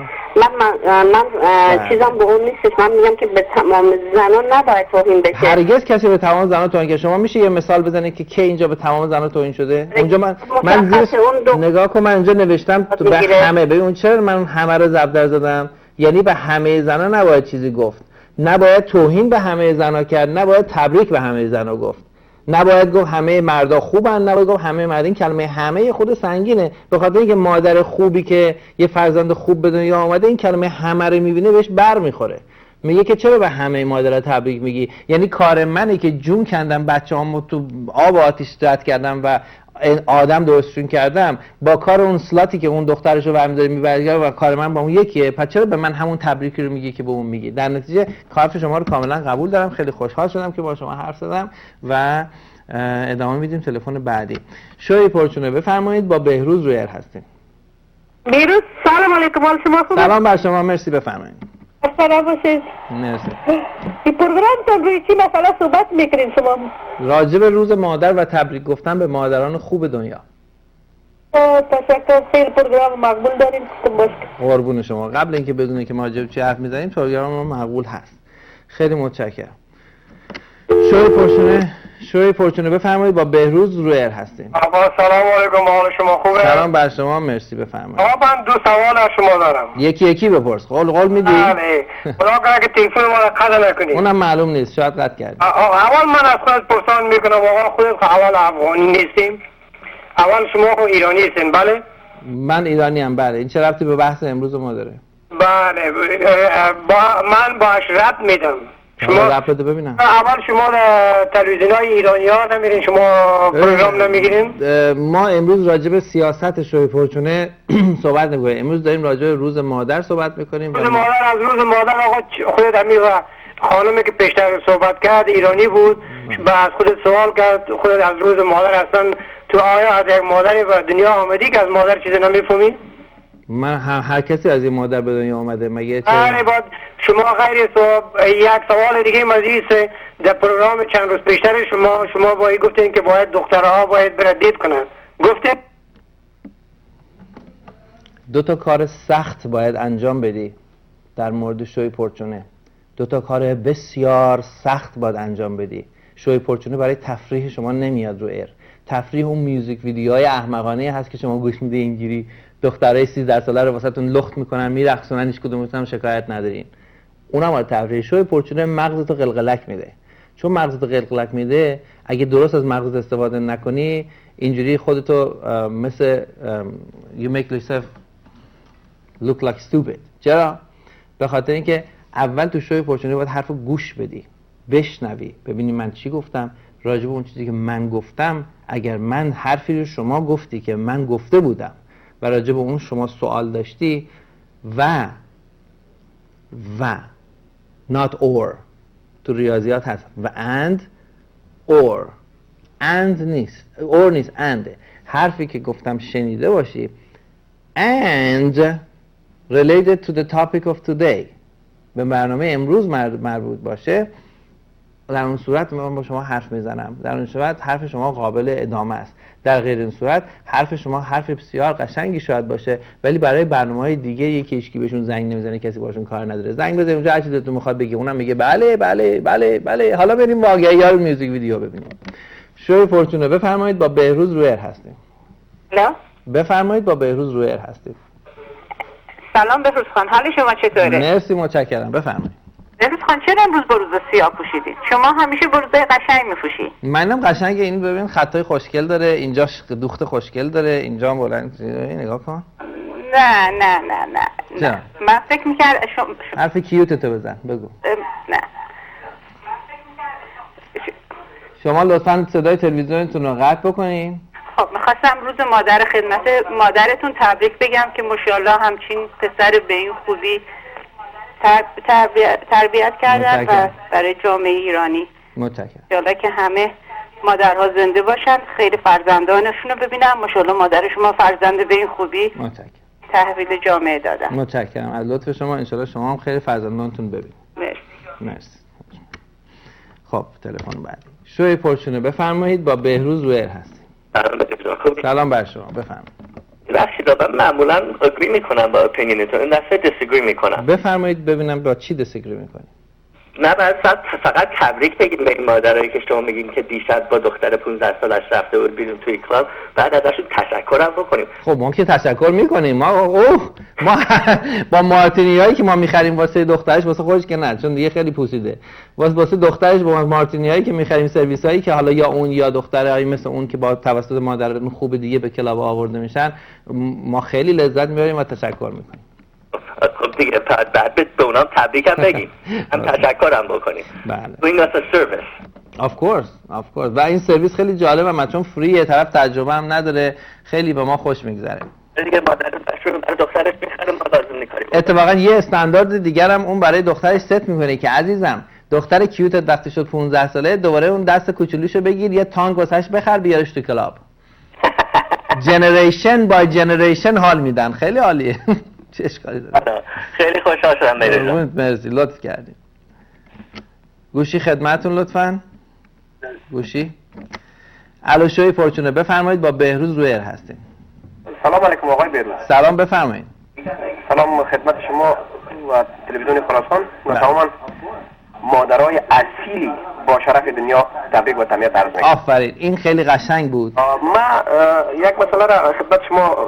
من چیزام به اون نیستش. من میگم که به تمام زنان نباید توهین بشه. هرگز کسی به تمام زنان توهین که شما میشه یه مثال بزنید که کی اینجا به تمام زنان توهین شده؟ اونجا من نگاه کن، من اینجا نوشتم به همه. ببین چرا من همه رو ضرب زدم؟ یعنی به همه زنان نباید چیزی گفت، نباید توهین به همه زنان کرد، نباید تبریک به همه زنان گفت، نباید گفت همه مردا خوبن، نباید گفت همه مرد. این کلمه همه خود سنگینه، به خاطر اینکه مادر خوبی که یه فرزند خوب به دنیا آمده این کلمه همه رو میبینه بهش بر میخوره، میگه که چرا به همه مادرها تبریک میگی؟ یعنی کار منه که جون کندم بچه‌هامو تو آب و آتیش رد کردم و آدم درستشون کردم، با کار اون سلاتی که اون دخترشو برمی‌داره میبره و کار من با اون یکیه، پس چرا به من همون تبریکی رو میگی که به اون میگی؟ در نتیجه حرف شما رو کاملا قبول دارم. خیلی خوشحال شدم که با شما حرف زدم و ادامه میدیم تلفن بعدی. شوی پرچونه بفرمایید، با بهروز روی ایر هستیم. بهروز سلام علیکم، حال شما خوبه؟ سلام بر شما، مرسی، بفرمایید. سلام باشید. مرسی. این پروگرام روی چی مسئله صحبت میکنین شما؟ راجع به روز مادر و تبریک گفتن به مادران خوب دنیا. تشکر، خیلی پروگرام مقبول داریم. قربون شما. قبل اینکه بدونی که ما راجع به چی حرف میزنیم پروگرام مقبول هست. خیلی متشکرم. شوی پرچونه بفرمایید، با بهروز روی ایر هستیم. سلام علیکم، حال شما خوبه؟ سلام بر شما، مرسی، بفرمایید. من دو سوال از شما دارم. یکی بپرس. قول میدی؟ بله. خدا کنه که تلفن ما رو قطع نکنید. اونم معلوم نیست، شاید قطع کردی. اول من از خودت پرسان میکنم، آقا خودت اول افغانی نیستیم؟ اول شما خود ایرانی هستین؟ بله؟ من ایرانی ام. بله. این چه ربطی به بحث امروز ما داره؟ بله. من باش رد میدم. شما رپ بده ببینم. اول شما تلویزیون‌های ایرانی ها نمیرین، شما پروگرام نمیگیرین؟ ما امروز راجع به سیاست شوی پرچونه صحبت نمی‌کنیم. امروز داریم راجع به روز مادر صحبت می‌کنیم. روز مادر، از روز مادر آقا خودت همین خانمی که پیشتر صحبت کرد ایرانی بود، بعد خودت سوال کرد، خودت از روز مادر اصلا تو آیا از یک مادری به دنیا آمدی که از مادر چیزی نمی‌فهمی؟ من هر کسی از این مادر به دنیا آمده مگه چه؟ آره، بعد شما غیر یک سوال دیگه مزید در پروگرام چند روز پیشتر شما باید گفتین که باید دخترها باید برای دید کنن. گفتین دو تا کار سخت باید انجام بدی در مورد شوی پرچونه. دو تا کار بسیار سخت باید انجام بدی. شوی پرچونه برای تفریح شما نمیاد رو ایر. تفریح اون میوزیک ویدیوهای احمقانه هست که شما گوش میدی اینجوری دخترای 13 ساله رو واسهتون لخت میکنن، میرقصونن، هیچ کدومتون هم شکایت ندارین. اونم واسه تفریح. شوی پرچونه مغزتو قلقلک میده. چون مغزتو قلقلک میده، اگه درست از مغزت استفاده نکنی اینجوری خودتو مثل you make yourself look like stupid. چرا؟ به خاطر اینکه اول تو شوی پرچونه باید حرفو گوش بدی، بشنوی، ببینی من چی گفتم، راجع به اون چیزی که من گفتم، اگر من حرفی رو شما گفتی که من گفته بودم و راجع به اون شما سوال داشتی و not or تو ریاضیات هست و and نیست، or نیست، and حرفی که گفتم شنیده باشی and related to the topic of today به برنامه امروز مربوط باشه، در اون صورت من با شما حرف میزنم، در اون صورت حرف شما قابل ادامه است. در غیر این صورت حرف شما حرف بسیار قشنگی شاید باشه ولی برای برنامه‌های دیگه یکی هیچکی بهشون زنگ نمیزنه، کسی باشون کار نداره. زنگ بزنید اونجا هر چیزی دلتون میخواد بگی، اونم میگه بله بله بله بله. حالا بریم واقعی‌ها رو میوزیک ویدیو ببینیم. شوی پرچونه بفرمایید، با بهروز روی ایر هستیم. نه؟ بفرمایید، با بهروز روی ایر هستیم. سلام بهروز خان، حال شما چطوره؟ مرسی، متشکرم، بفرمایید. بهروز خان چرا امروز بروز سیاه پوشیدید؟ شما همیشه بروزای قشنگ می‌پوشی. منم قشنگه. این ببین خطای خوشگل داره، اینجا دوخت خوشگل داره، اینجا هم بلند. نگاه کن. نه. من فکر می‌کردم حرف کیوتتو بزن بگو. نه. شما لطفاً صدای تلویزیونتون رو قطع بکنین. خب می‌خواستم روز مادر خدمت مادرتون تبریک بگم که ماشاءالله همچین پسر به این خوبی تربیت کردن و برای جامعه ایرانی. متشکرم. انشالله که همه مادرها زنده باشن، خیلی فرزندانشون رو ببینم. ماشاءالله مادر شما فرزند به این خوبی تحویل جامعه دادن. متشکرم از لطف شما. انشالله شما هم خیلی فرزندانتون ببینید. مرسی. خب تلفن بعدی. شوی پرچونه بفرمایید، با بهروز رویر هستیم. سلام بر شما، بفرمایید. بخشید من معمولا اگری میکنم با اپینینتون، این دفعه دیسگری میکنم. بفرمایید ببینم با چی دیسگری میکنید. نه فقط تبریک بگید به این مادرایی که شما میگین که دیشب با دختر 15 سالش رفته بود بیرون توی کلاب، بعد ازشون تشکرم بکنیم. خب ما که تشکر میکنیم. ما با مارتینیایی که ما میخریم واسه دخترش، واسه خودش که نه، چون دیگه خیلی پوسیده، واسه دخترش با مارتینیایی که میخریم، سرویسایی که حالا یا اون یا دخترایی مثل اون که با توسط مادر خوب دیگه به کلاب آورده میشن، ما خیلی لذت میبریم و تشکر میکنیم. خب دیگه بعد به اونام تبریک هم بگیم، هم تشکرم بکنیم. بله. Doing us a service. Of course. و این سرویس خیلی جالبه، من چون فریه، طرف تجربه هم نداره، خیلی به ما خوش میگذره. دیگه مادر بچه‌ها برای دخترش میخره، ما لازم می‌کنیم. اتفاقا یه استاندارد دیگر هم اون برای دخترش ست میکنه که عزیزم دختر کیوتت وقتی شد 15 ساله دوباره اون دست کوچولوشو بگیر، یه تانک واسش بخر بیارش تو کلاب. جنریشن بای جنریشن حال میدن. خیلی عالیه. چه اشکالی داره؟ خیلی خوشحال شدم بهروز. مرسی، لطف کردید. گوشی خدمتتون لطفاً. گوشی. الو شوی پرچونه بفرمایید، با بهروز رویر هستیم. سلام علیکم آقای بهروز. سلام بفرمایید. سلام خدمت شما و تلویزیون خراسان و تماما مادرای اصیلی با شرف دنیا تبریک و تهنیت عرض می‌کنم. آفرین، این خیلی قشنگ بود. ما یک مسئله را خدمت شما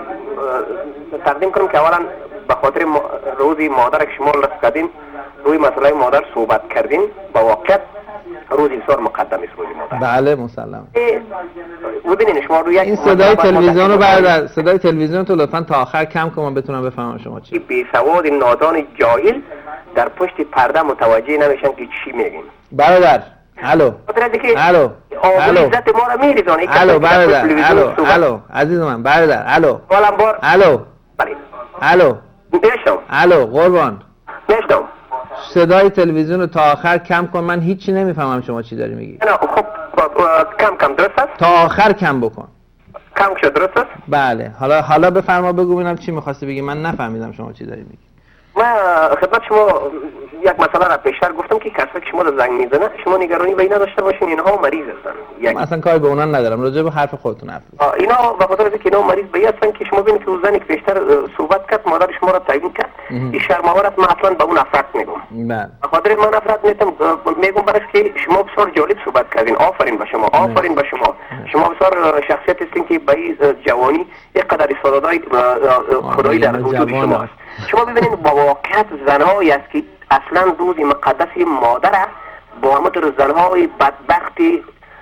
تقدیم کنم که اولا به خاطر روزی مادر که شما لطف کردین روی مسئله مادر صحبت کردین، با واقعیت روز بسیار مقدم است روز مادر. بله مسلم. ببینید شما روی این صدای تلویزیون رو بردار، صدای تلویزیون تو لطفاً تا آخر کم کن من بتونم بفهمم شما چی. بی سواد نادان جاهل در پشت پرده متوجه نمیشن که چی میگین. برادر الو الو عزت ما رو میریزونه. الو برادر الو عزیز من برادر الو الو الو الو قربان نشدم. صدای تلویزیون رو تا آخر کم کن، من هیچی نمیفهمم شما چی داری میگی. خب کم درست است؟ تا آخر کم بکن. کم شد درست است؟ بله. حالا بفرما بگو ببینم چی می‌خواستی بگی. من نفهمیدم شما چی داری میگی. من خدمت شما یک مسئله را پیشتر گفتم که کسی که شما رو زنگ میزنه شما نگرانی به اینا داشته باشین، اینها مریض هستن. من اصلا کاری به اونا ندارم، راجع به حرف خودتون حرف بزنید. اینا به خاطر اینکه اینا مریض به هستن که شما ببینید که اون زنی که پیشتر صحبت کرد مادر شما را تعیین کرد، این شرم‌آور است. من اصلا به اون نفرت میگم. بله. به خاطر من نفرت میگم برای که شما بسیار جالب صحبت کردین. آفرین به شما، آفرین به شما. شما بسیار شخصیت هستین که به جوانی اینقدر استعدادهای خدایی در وجود شما است. شما ببینید با واقعیت زنهایی است که اصلا روز مقدس مادر با همونطور زنهای بدبختی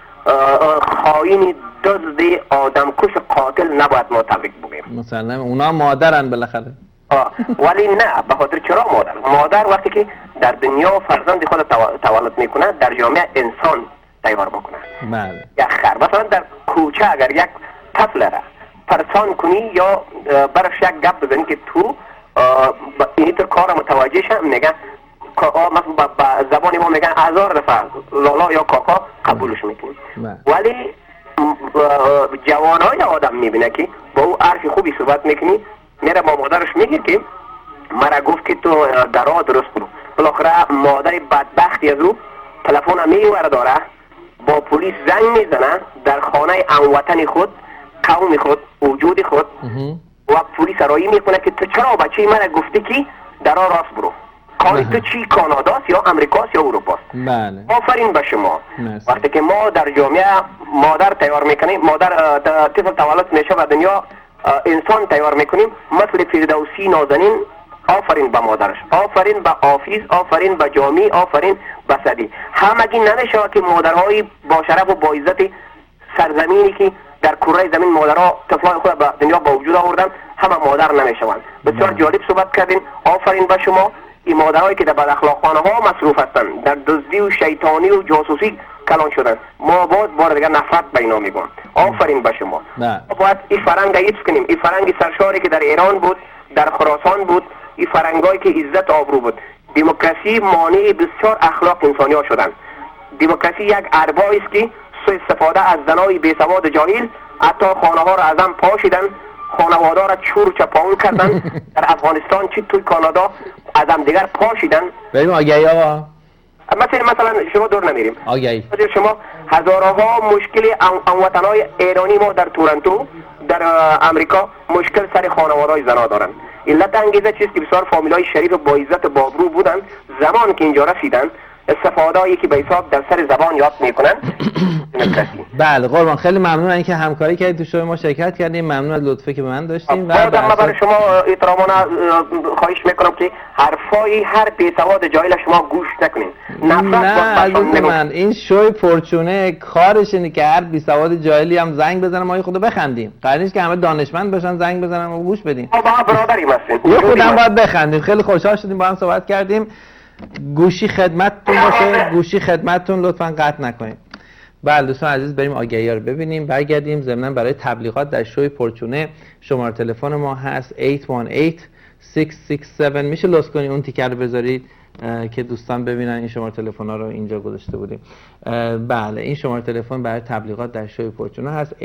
خائن دزد آدمکش قاتل نباید ما تبریک بگیم. مثلا اونا مادرن بالاخره. ولی نه، به خاطر چرا مادر وقتی که در دنیا فرزند خود تولد میکنه در جامعه انسان تیار میکنه. بله. یا خیر مثلا در کوچه اگر یک طفل را پرسان کنی یا برش یک گپ بزنی که تو اینطور کار متوجه شم، میگن مثلا با زبانی ما میگن 1000 دفعه لالا یا کاکا قبولش میکنیم. ولی جوانای آدم میبینه که با او حرف خوبی صحبت میکنی، میره با مادرش میگه که مرا گفت که تو در راه درست برو. بالاخره مادر بدبختی از او تلفن میوره داره، با پلیس زنگ میزنه در خانه هموطن خود، قوم خود، وجود خود و پلیس رایی میکنه که تو چرا بچه مرا گفتی که در راه راست برو. کاری تو چی کاناداست یا امریکاست یا اروپاست؟ بله. آفرین به شما. وقتی که ما در جامعه مادر تیار میکنیم، مادر طفل تولد میشه و دنیا انسان تیار میکنیم، مثل فردوسی نازنین آفرین به مادرش، آفرین به آفیس، آفرین به جامی، آفرین به صدی. همگی نمیشه که مادرهای با شرف و با عزت سرزمینی که در کره زمین مادرها طفلای خود به دنیا با وجود آوردن همه مادر نمیشوند. بسیار جالب صحبت کردین، آفرین به شما. این مادرهایی که در بد اخلاقخانه ها مصروف هستند، در دزدی و شیطانی و جاسوسی کلان شدن، ما بار دیگر نفرت به اینا میگم. آفرین به شما. باید این فرنگ حفظ کنیم. این فرنگ سرشاری که در ایران بود، در خراسان بود، این فرنگایی که عزت آبرو بود. دموکراسی مانع بسیار اخلاق انسانی ها شدن. دموکراسی یک اربایی است که سوء استفاده از زنای بیسواد جاهل حتی خانه ها را از هم پاشیدن، خانواده را چور چپاول کردن. در افغانستان چی توی کانادا از هم دیگر پاشیدن. بریم آگهی آقا. مثلا شما دور نمیریم. آگهی. شما هزارها مشکل هموطنهای ایرانی ما در تورنتو، در امریکا مشکل سر خانواده‌های زنا دارن. علت انگیزه چیست که بسیار فامیلای شریف و با عزت و بابرو بودن، زمان که اینجا رسیدن استفاده‌ای که به حساب در سر زبان یاد میکنن. بله قربان، خیلی ممنون از اینکه همکاری کردید، تو شوی ما شرکت کردیم. ممنون از لطفی که به من داشتیم. و من برای شما احترامانه خواهش میکنم که حرفای هر بیسواد جاهل شما گوش نکنین. نه عزیز من، این شوی پرچونه کارش اینه که هر بیسواد جاهلی هم زنگ بزنه ما خودو بخندیم. قرار نیست که همه دانشمند باشن زنگ بزنن و گوش بدین. ما برادریم هستیم. خودم باید بخندیم. خیلی خوشحال شدیم با هم صحبت کردیم. گوشی خدمتتون باشه، گوشی خدمتتون، لطفاً قطع نکنید. بله دوستان عزیز، بریم آگهی‌ها رو ببینیم، برگردیم. ضمناً برای تبلیغات در شوی پرچونه شماره تلفن ما هست 818-667. میشه لطف کنید اون تیکر رو بذارید که دوستان ببینن این شماره تلفن‌ها رو اینجا گذاشته بودیم. بله این شماره تلفن برای تبلیغات در شوی پرچونه هست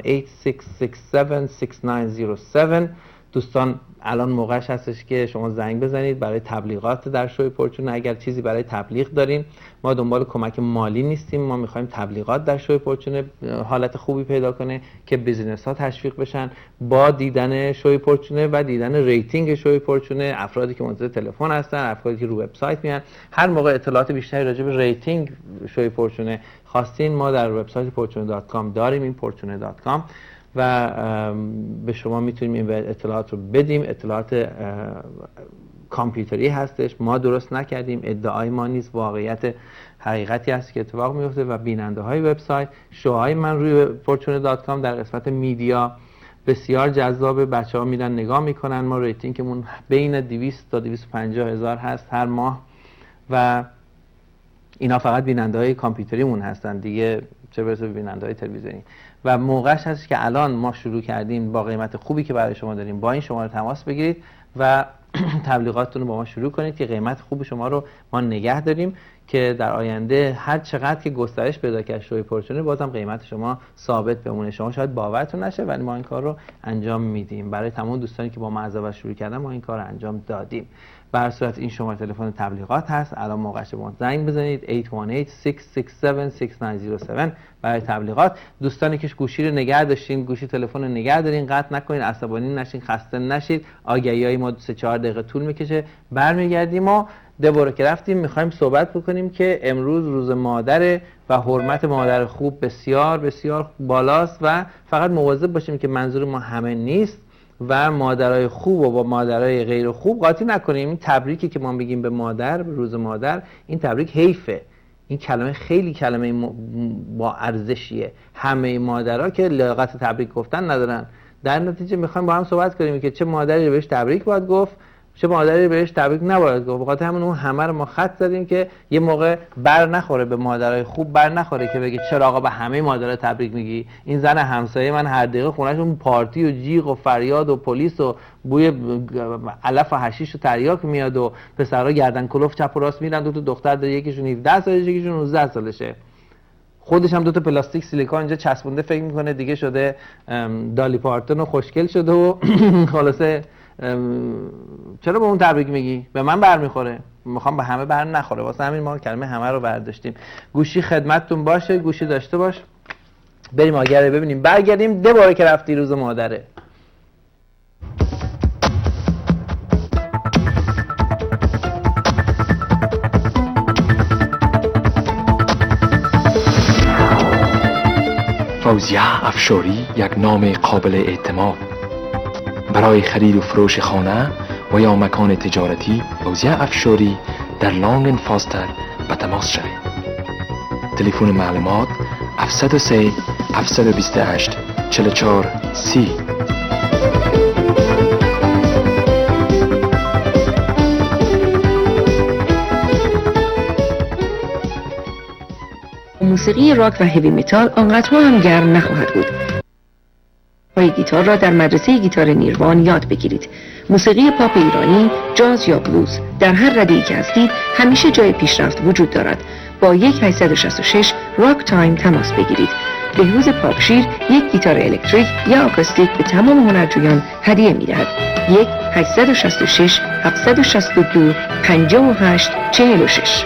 818-667-6907. دوستان الان موقعش هستش که شما زنگ بزنید برای تبلیغات در شوی پرچونه. اگر چیزی برای تبلیغ دارین، ما دنبال کمک مالی نیستیم، ما میخوایم تبلیغات در شوی پرچونه حالت خوبی پیدا کنه که بیزینس ها تشویق بشن با دیدن شوی پرچونه و دیدن ریتینگ شوی پرچونه. افرادی که منتظر تلفن هستن، افرادی که رو وبسایت میان، هر موقع اطلاعات بیشتری راجع به ریتینگ شوی پرچونه خواستین، ما در وبسایت fortune.com داریم، این fortune.com، و به شما میتونیم این اطلاعات رو بدیم. اطلاعات کامپیوتری هستش، ما درست نکردیم، ادعای ما نیست، واقعیت حقیقتی هست که اتفاق میفته. و بیننده های وبسایت، شوهای من روی fortune.com در قسمت میدیا بسیار جذابه، بچه‌ها میرن نگاه میکنن. ما ریتینگمون بین 200 تا 250 هزار هست هر ماه و اینا فقط بیننده های کامپیوتریمون هستن دیگه، چه برسه به بیننده های تلویزیونی. و موقعش هست که الان ما شروع کردیم با قیمت خوبی که برای شما داریم، با این شماره تماس بگیرید و تبلیغاتتون رو با ما شروع کنید که قیمت خوب شما رو ما نگه داریم که در آینده هر چقدر که گسترش پیدا کرد شوی پرچونه بازم قیمت شما ثابت بمونه. شما شاید باورتون نشه ولی ما این کار رو انجام میدیم. برای تمام دوستانی که با ما از اول شروع کردن ما این کار رو انجام دادیم. به هر صورت این شماره تلفن تبلیغات هست، الان موقعش با زنگ بزنید 818-667-6907 برای تبلیغات. دوستانی که گوشی رو نگه داشتین، گوشی تلفن رو نگه دارین، قطع نکنین، عصبانی نشین، خسته نشید. آگهی‌های ما 3-4 دقیقه طول میکشه. برمیگردیم و دوباره که رفتیم میخوایم صحبت بکنیم که امروز روز مادره و حرمت مادر خوب بسیار بسیار بالاست و فقط مواظب باشیم که منظور ما همه نیست و مادرای خوب و با مادرای غیر خوب قاطی نکنیم. این تبریکی که ما میگیم به مادر، به روز مادر، این تبریک حیفه. این کلمه خیلی کلمه با ارزشیه. همه مادرها که لیاقت تبریک گفتن ندارن. در نتیجه میخوایم با هم صحبت کنیم که چه مادری بهش تبریک باید گفت، چه مادری بهش تبریک نباید گفت. بخاطر همون اون همه رو ما خط زدیم که یه موقع بر نخوره به مادرای خوب، بر نخوره که بگه چرا آقا به همه مادرها تبریک میگی. این زن همسایه من هر دقیقه خونه‌شون پارتی و جیغ و فریاد و پلیس و بوی علف و حشیش و تریاک میاد و پسرها گردن کلوف چپ و راست میرن. دو تا دختر داره، یکیشون 17 سالشه یکیشون 19 سالشه. خودش هم 2 تا پلاستیک سیلیکون اینجا چسبونده، فکر میکنه دیگه شده دالی پارتون و خوشگل شده و خلاصه چرا به اون تبریک میگی؟ به من برمیخوره. میخوام به همه بر نخوره، واسه همین ما کلمه همه رو برداشتیم. گوشی خدمتتون باشه، گوشی داشته باش. بریم آگهی ببینیم، برگردیم. دوباره که رفتی روز مادره. فوزیه افشاری یک نام قابل اعتماد برای خرید و فروش خانه و یا مکان تجارتی حوزه افشاری در لانگن فاستر به تماس شوید. تلفن معلومات 703 728 44 30. موسیقی راک و هیوی متال آنقدرها هم گرم نخواهد بود. پای گیتار را در مدرسه گیتار نیروان یاد بگیرید. موسیقی پاپ ایرانی، جاز یا بلوز در هر رده‌ای که هستید همیشه جای پیشرفت وجود دارد. با 1866 راک تایم تماس بگیرید. بهروز پاپشیر یک گیتار الکتریک یا آکوستیک به تمام هنرجویان هدیه می‌دهد. 1866 762 58 46.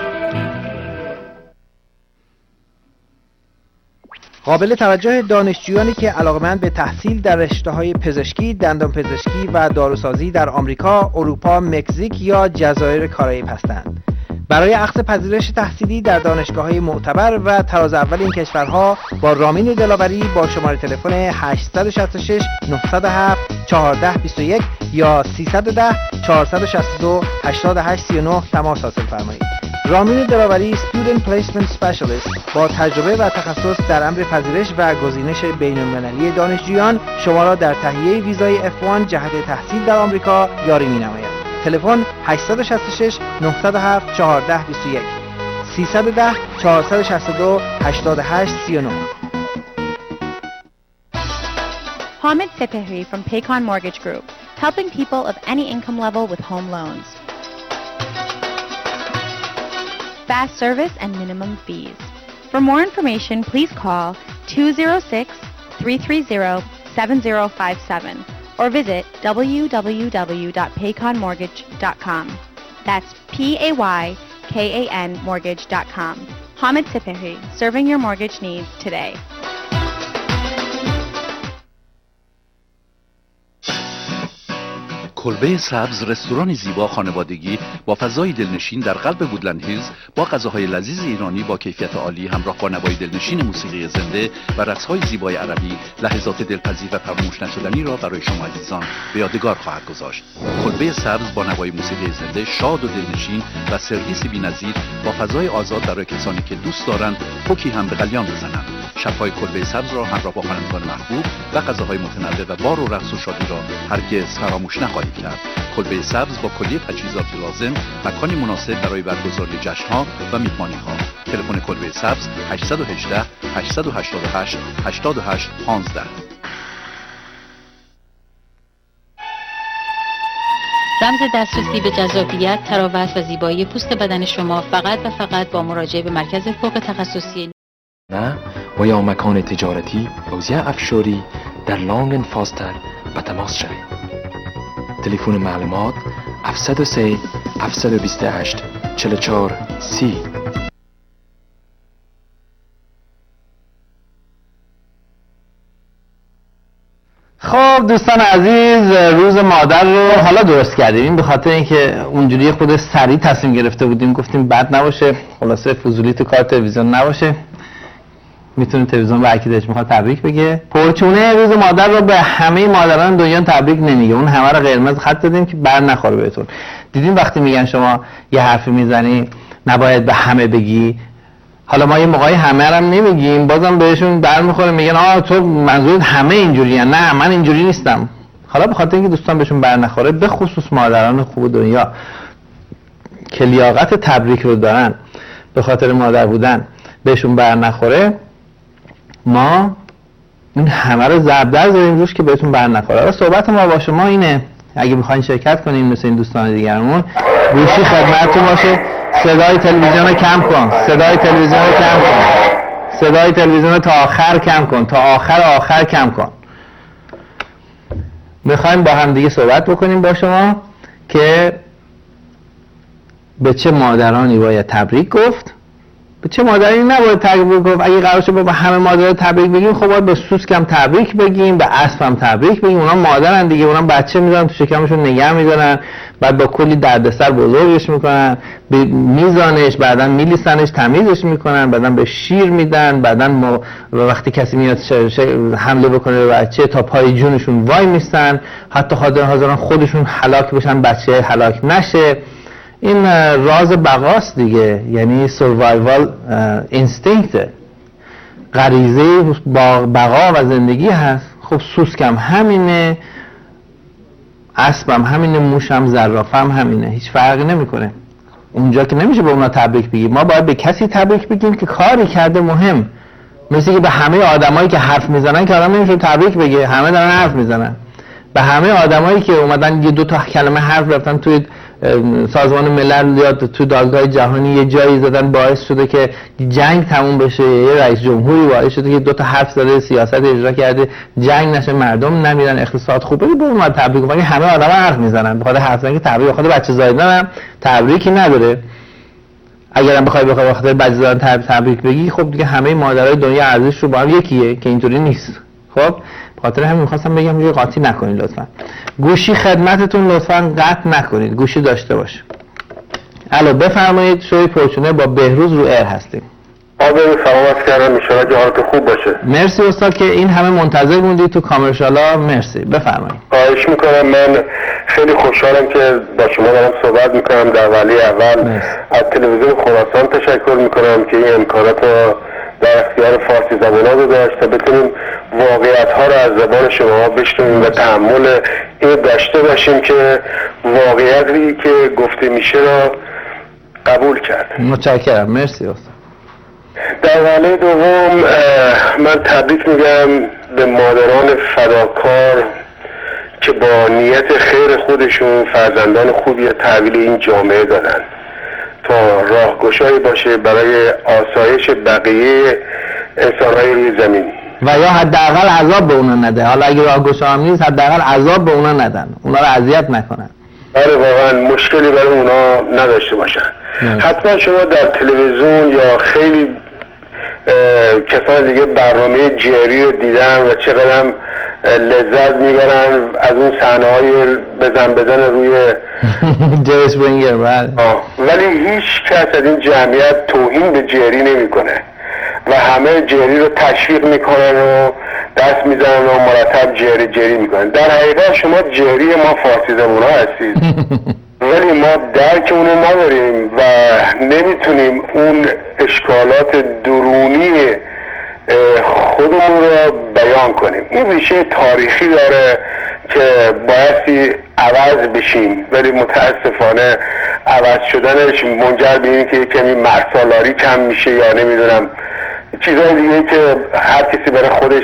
قابل توجه دانشجویانی که علاقمند به تحصیل در رشته‌های پزشکی، دندانپزشکی و داروسازی در آمریکا، اروپا، مکزیک یا جزایر کارائیب هستند. برای اخذ پذیرش تحصیلی در دانشگاه‌های معتبر و تراز اول این کشورها با رامین دلاوری با شماره تلفن 866 907 1421 یا 310 462 8839 تماس حاصل فرمایید. رامین دلاوری Student Placement Specialist با تجربه و تخصص در امر پذیرش و گزینش بین‌المللی دانشجویان شما را در تهیه ویزای F1 جهت تحصیل در آمریکا یاری می‌نماید. تلفن 866 907 1421 310 462 8839. Hamid Sepehri from Paycon Mortgage Group, helping people of any income level with home loans. Fast service and minimum fees. For more information, please call 206-330-7057 or visit www.payconmortgage.com. That's PAYKAN mortgage.com. Hamid Sepehri, serving your mortgage needs today. کلبه سبز رستورانی زیبا خانوادگی با فضای دلنشین در قلب وودلند هیلز با غذاهای لذیذ ایرانی با کیفیت عالی همراه با نوای دلنشین موسیقی زنده و رقص‌های زیبای عربی لحظات دلپذیر و فراموش نشدنی را برای شما عزیزان به یادگار خواهد گذاشت. کلبه سبز با نوای موسیقی زنده شاد و دلنشین و سرویس بی‌نظیر با فضای آزاد برای کسانی که دوست دارند پوکی هم به قلیان بزنند. شب‌های کلبه سبز را همراه با خوانندگان محبوب و غذاهای متنوع و بار و رقص و شادی را هرگز فراموش نخواهید کرد. کلبه سبز با کلیه تجهیزات لازم، مکانی مناسب برای برگزاری جشن‌ها و میهمانی‌ها. تلفن کلبه سبز 818 888 88 15. رمز دسترسی به جذابیت، تراوت و زیبایی پوست بدن شما فقط و فقط با مراجعه به مرکز فوق تخصصی نه و یا مکان تجارتی حوزه افشاری در لانگن فاستر به تماس شوید. تلفن معلومات 703 728 44 30. خب دوستان عزیز، روز مادر رو حالا درست کردیم به خاطر اینکه اونجوری خود سریع تصمیم گرفته بودیم، گفتیم بد نباشه، خلاصه فضولی تو کار تلویزیون نباشه، میتونه تلویزیون به هر کی دلش میخواد تبریک بگه. پرچونه روز مادر رو به همه مادران دنیا تبریک نمیگه، اون همه رو قرمز خط دادیم که بر نخوره بهتون. دیدین وقتی میگن شما یه حرفی میزنی نباید به همه بگی، حالا ما یه موقعی همه رو هم نمیگیم، بازم بهشون برمیخوره، میگن آ تو منظورت همه اینجوریه. نه من اینجوری نیستم. حالا به خاطر اینکه دوستان بهشون بر نخوره، به خصوص مادران خوب دنیا که لیاقت تبریک رو دارن، به خاطر مادر بودن بهشون بر نخوره، ما این همه رو ضرب در زدیم روش که بهتون بر نخوره. صحبت ما با شما اینه، اگه میخواین شرکت کنیم مثل این دوستان دیگرمون، گوشی خدمتتون باشه. صدای تلویزیون رو کم کن، صدای تلویزیون رو کم کن، صدای تلویزیون رو تا آخر کم کن، تا آخر کم کن. میخوایم با هم دیگه صحبت بکنیم با شما که به چه مادرانی باید تبریک گفت به چه مادری نباید تبریک گفت؟ اگه قرار شه با همه مادرها تبریک بگیم، خب باید به سوسک هم تبریک بگیم، به اسب هم تبریک بگیم. اونا مادرن دیگه، اونا بچه میذارن تو شکمشون نگه میدارن، بعد با کلی دردسر بزرگش میکنن، میزانش، بعدن میلیسنش، تمیزش میکنن، بعدن به شیر میدن، بعدن وقتی کسی میاد حمله بکنه به بچه تا پای جونشون وای میستن، حتی حاضرن خودشون هلاک بشن بچه هلاک نشه. این راز بقاست دیگه، یعنی survival instinct، غریزه بقا و زندگی هست. خب سوسکم همینه، اسبم همینه، موشم، زرافم همینه، هیچ فرقی نمیکنه. اونجا که نمیشه به اونا تبریک بگیم، ما باید به کسی تبریک بگیم که کاری کرده مهم. مثل که به همه آدمایی که حرف میزنن که آدم نمیشه تبریک بگه، همه دارن حرف میزنن. به همه آدمایی که اومدن یه دو تا کلمه حرف رفتن توی سازمان ملل یا تو دادگاه جهانی یه جایی زدن، باعث شده که جنگ تموم بشه، یه رئیس جمهوری باعث شده که دو تا حرف زده، سیاست اجرا کرده، جنگ نشه، مردم نمیرن، اقتصاد خوبه، به اون تبریک بگن. همه آدما حرف میزنن، بخاطر حرف زدن که تبریک، بخاطر بچه زایدن هم تبریکی نداره. اگرم بخوای بخاطر بچه زایدن تبریک بگی، خب دیگه همه مادرای دنیا ارزش رو با هم یکیه که اینطوری نیست. خب خاطر همین می‌خواستم بگم روی قاطی نکنید لطفاً. گوشی خدمتتون، لطفاً قطع نکنید، گوشی داشته باشه. الو بفرمایید، شوی پرچونه با بهروز رو ایر هستیم. سلام عرض کردم، ان شاءالله حالت خوب باشه. مرسی استاد که این همه منتظر موندید تو کامرشالا. مرسی، بفرمایید. خواهش میکنم. من خیلی خوشحالم که با شما دارم صحبت میکنم. در ولی اول از تلویزیون خراسان تشکر میکنم که این امکانات رو در اختیار فارسی زبان‌ها گذاشت تا بتونیم واقعیت‌ها رو از زبان شما بشنویم و تحمل این داشته باشیم که واقعیتی که گفته میشه رو قبول کرد. متشکرم، مرسی استاد. در وله دوم من تبریک میگم به مادران فداکار که با نیت خیر خودشون فرزندان خوبی تحویل این جامعه دادن تا راهگشایی باشه برای آسایش بقیه انسان‌های روی زمین و یا حداقل عذاب به اونا نده. حالا اگه راهگشا هم نیست، حداقل عذاب به اونا ندن، اونا رو اذیت نکنن. بله واقعا مشکلی برای اونا نداشته باشن. حتما شما در تلویزیون یا خیلی کسان دیگه برنامه جری رو دیدن و چقدر لذت میبرن از اون صحنه‌های بزن روی جری اسپرینگر. ولی هیچ کس از این جمعیت توهین به جری نمیکنه و همه جری رو تشویق میکنن و دست میزنن و مرتب جری میکنن. در حقیقت شما جری ما فارسی زبون ها هستید ولی ما درک اونو نداریم و نمیتونیم اون اشکالات درونی خودمون رو بیان کنیم. این ریشه تاریخی داره که بایستی عوض بشیم، ولی متاسفانه عوض شدنش منجر به این که کمی مرسالاری کم میشه یا نمیدونم چیزای دیگه که هر کسی برای خودش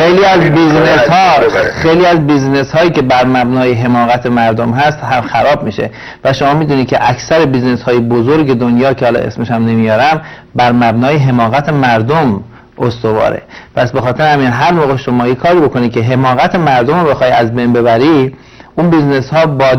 خیلی از بیزنس هایی که بر مبنای حماقت مردم هست هم خراب میشه و شما میدونید که اکثر بیزنس های بزرگ دنیا که حالا اسمش هم نمیارم بر مبنای حماقت مردم استواره. پس به خاطر همین هر موقع شما یه کاری بکنی که حماقت مردم رو بخوای از بین ببری، اون بیزنس ها با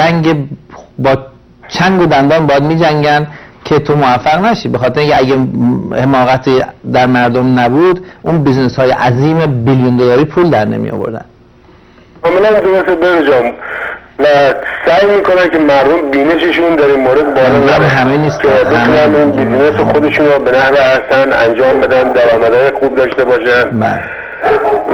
چنگ و دندان باید میجنگن که تو موفق نشی، به خاطر اینکه اگه حماقت در مردم نبود اون بیزنس های عظیم بیلیون دلاری پول در نمی آوردن. کاملا درسته برجام و سعی میکنن که مردم بینششون در این مورد بالا نره، همه نیست که بتونن اون بیزنس خودشون رو به نحو احسن انجام بدن، درآمدهای خوب داشته باشن و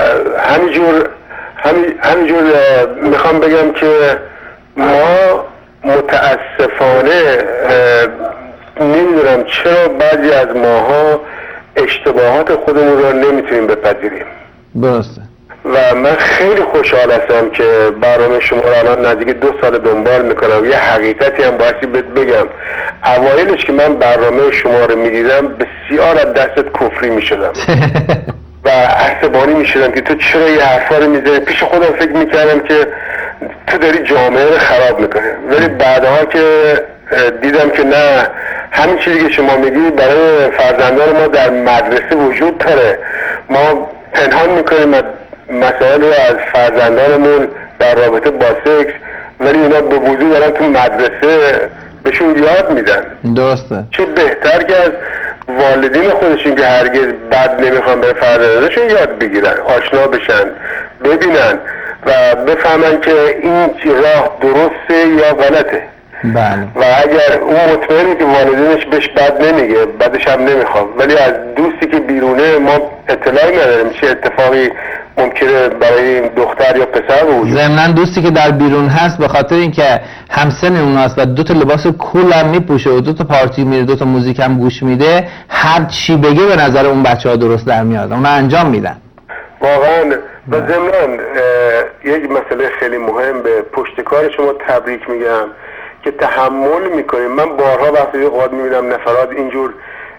همینجور میخوام بگم که ما متاسفانه نمیدونم چرا بعضی از ماها اشتباهات خودمون رو نمیتونیم بپذیریم. درسته. و من خیلی خوشحال هستم که برنامه شما رو الان نزدیک 2 سال دنبال میکنم. یه حقیقتی هم بایستی بگم، اوایلش که من برنامه شما رو میدیدم بسیار از دستت کفری میشدم و عصبانی میشدم که تو چرا یه حرفا رو میزنی. پیش خودم فکر میکردم که تو داری جامعه رو خراب میکنه، ولی بعدها که دیدم که نه، همین چیزی که شما میگی برای فرزندان ما در مدرسه وجود داره. ما پنهان میکنیم مسائل رو از فرزندانمون در رابطه با سکس، ولی اینا به وجود دارن تو مدرسه بهشون یاد میدن. درسته. چه بهتر که از والدین خودشون که هرگز بد نمیخوان به فرزندانشون یاد بگیرن، آشنا بشن، ببینن و بفهمن که این راه درسته یا غلطه. بله. و اگر اون مطمئنه که والدینش بهش بد نمیگه، بدش هم نمیخوام، ولی از دوستی که بیرونه ما اطلاعی نداریم چه اتفاقی ممکنه برای این دختر یا پسر وجود. ضمن دوستی که در بیرون هست به خاطر اینکه همسن اوناست و 2 لباس کول هم میپوشه و 2 پارتی میره، 2 موزیک هم گوش میده، هر چی بگه به نظر اون بچه‌ها درست در میاد، اون انجام میدن واقعا. و ضمن یک مسئله خیلی مهم به پشتکار شما تبریک میگم که تحمل میکنیم. من بارها وقتی اوقات میبینم نفرات اینجور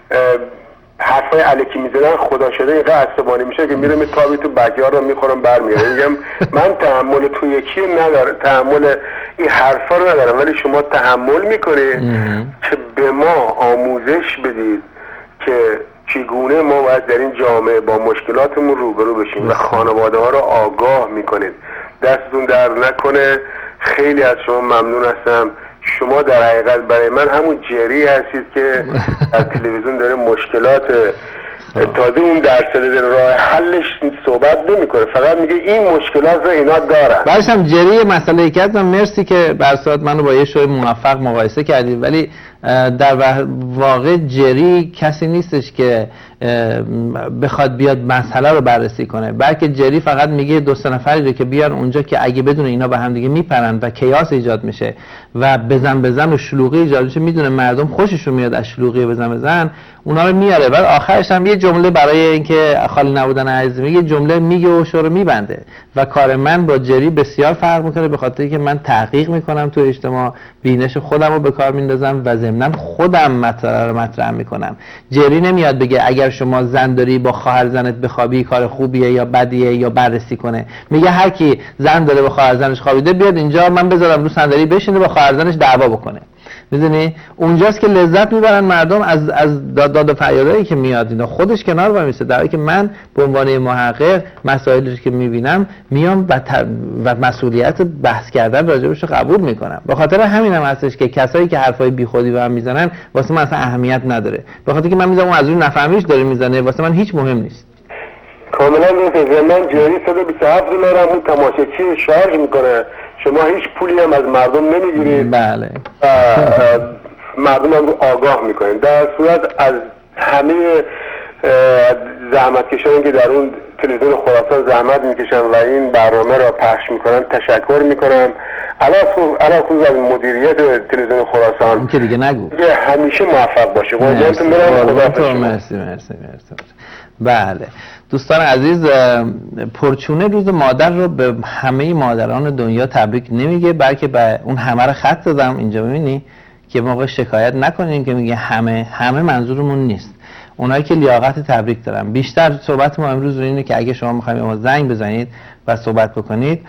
حرفای الکی میزنن، خدا شده اینقدر عصبانی میشه که میرم تابی تو بکیار رو میخورم برمیارم. میگم من تحمل تو یکی ندارم، تحمل این حرفا رو ندارم، ولی شما تحمل میکنید که به ما آموزش بدید که چگونه ما باید در این جامعه با مشکلاتمون روبرو بشیم و خانواده ها رو آگاه میکنید. دستتون در نکنه. خیلی از شما ممنون هستم. شما در حقیقت برای من همون جری هستید که در تلویزیون داره مشکلات تازه اون درصد راه حلش صحبت نمیکنه، فقط میگه این مشکلات رو اینا دارن. بعدش هم جری مسئله کردم. مرسی که برسات منو با یه شوی موفق مقایسه کردی، ولی در واقع جری کسی نیستش که بخواد بیاد مسئله رو بررسی کنه، بلکه جری فقط میگه 2-3 نفری که بیان اونجا که اگه بدون اینا به هم دیگه میپرن و کیاس ایجاد میشه و بزن و شلوغی ایجاد میشه، میدونه مردم خوششون میاد از شلوغی بزن اونا رو میاره. بعد آخرش هم یه جمله برای اینکه خالی نبودن عزیز میگه، جمله میگه و شو رو میبنده. و کار من با جری بسیار فرق میکنه به خاطر اینکه من تحقیق میکنم تو اجتماع، بینش خودم رو به کار میندازم و ضمن خودم مطرح میکنم. جری نمیاد بگه اگر شما زن داری با خواهر زنت بخوابی کار خوبیه یا بدیه یا بررسی کنه. میگه هر کی زن داره با خواهر زنش خوابیده بیاد اینجا من بذارم رو صندلی بشینه با خواهر زنش دعوا بکنه. میدونی اونجاست که لذت میبرن مردم از داد و فریادایی که میاد اینا، خودش کنار وایسه، در حالی که من به عنوان محقق مسائلی که میبینم میام و مسئولیت بحث کردن راجبش رو قبول میکنم. به خاطر همین هم هستش که کسایی که حرفای بیخودی به من میزنن واسه من اصلا اهمیت نداره، به خاطر که من میذارم اون از اون نفهمیش داره میزنه، واسه من هیچ مهم نیست. کاملا درسته. من جری 127 دلارم اون تماشاچی شارژ میکنه، شما هیچ پولی هم از مردم نمیگیرید. بله. مردم هم رو آگاه میکنید. در صورت از همه زحمتکشانی که در اون تلویزیون خراسان زحمت میکشن و این برنامه را پخش میکنن تشکر میکنم. علاوه خصوص از مدیریت تلویزیون خراسان که دیگه نگو همیشه موفق باشه. قربانتون برم. مرسی. بله دوستان عزیز، پرچونه روز مادر رو به همه مادران دنیا تبریک نمیگه، بلکه به اون همه رو خط دادم اینجا ببینی که موقع شکایت نکنیم که میگه همه منظورمون نیست، اونایی که لیاقت تبریک دارن. بیشتر صحبت ما امروز رو اینه که اگه شما میخواید ما زنگ بزنید و صحبت بکنید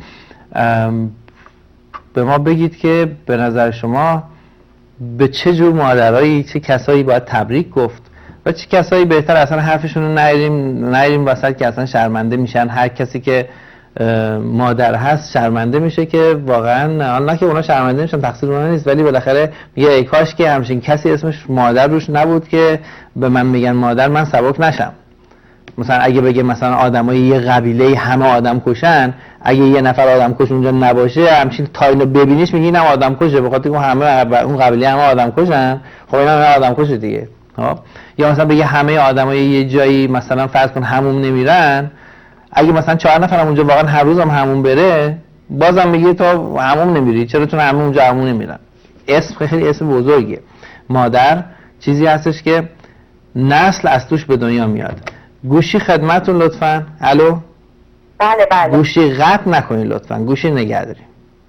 به ما بگید که به نظر شما به چه جور مادرایی، چه کسایی باید تبریک گفت و چه کسایی بهتر اصلا حرفشون رو نایریم وسط که اصلا شرمنده میشن. هر کسی که مادر هست شرمنده میشه که واقعا، حالا که اونا شرمنده میشن تقصیر اونا نیست، ولی بالاخره میگه ای کاش که همچین کسی اسمش مادر روش نبود که به من میگن مادر من سبک نشم. مثلا اگه بگه مثلا آدمای یه قبیله همه آدم کشن، اگه یه نفر آدم کش اونجا نباشه همچین تایلو ببینیش میگی اینم آدم کشه، به خاطر اون قبیله همه آدم کشن، خب اینم آدم کشه دیگه. یا مثلا بگه همه آدمای یه جایی مثلا فرض کن حموم نمیرن، اگه مثلا 4 نفرم اونجا واقعا هر روز هم حموم بره بازم میگه تو حموم نمیری، چرا تو همه اونجا حموم نمیرن. اسم خیلی اسم بزرگیه. مادر چیزی هستش که نسل از توش به دنیا میاد. گوشی خدمتون لطفاً. الو. بله. گوشی قطع نکنید لطفاً، گوشی نگه دارید.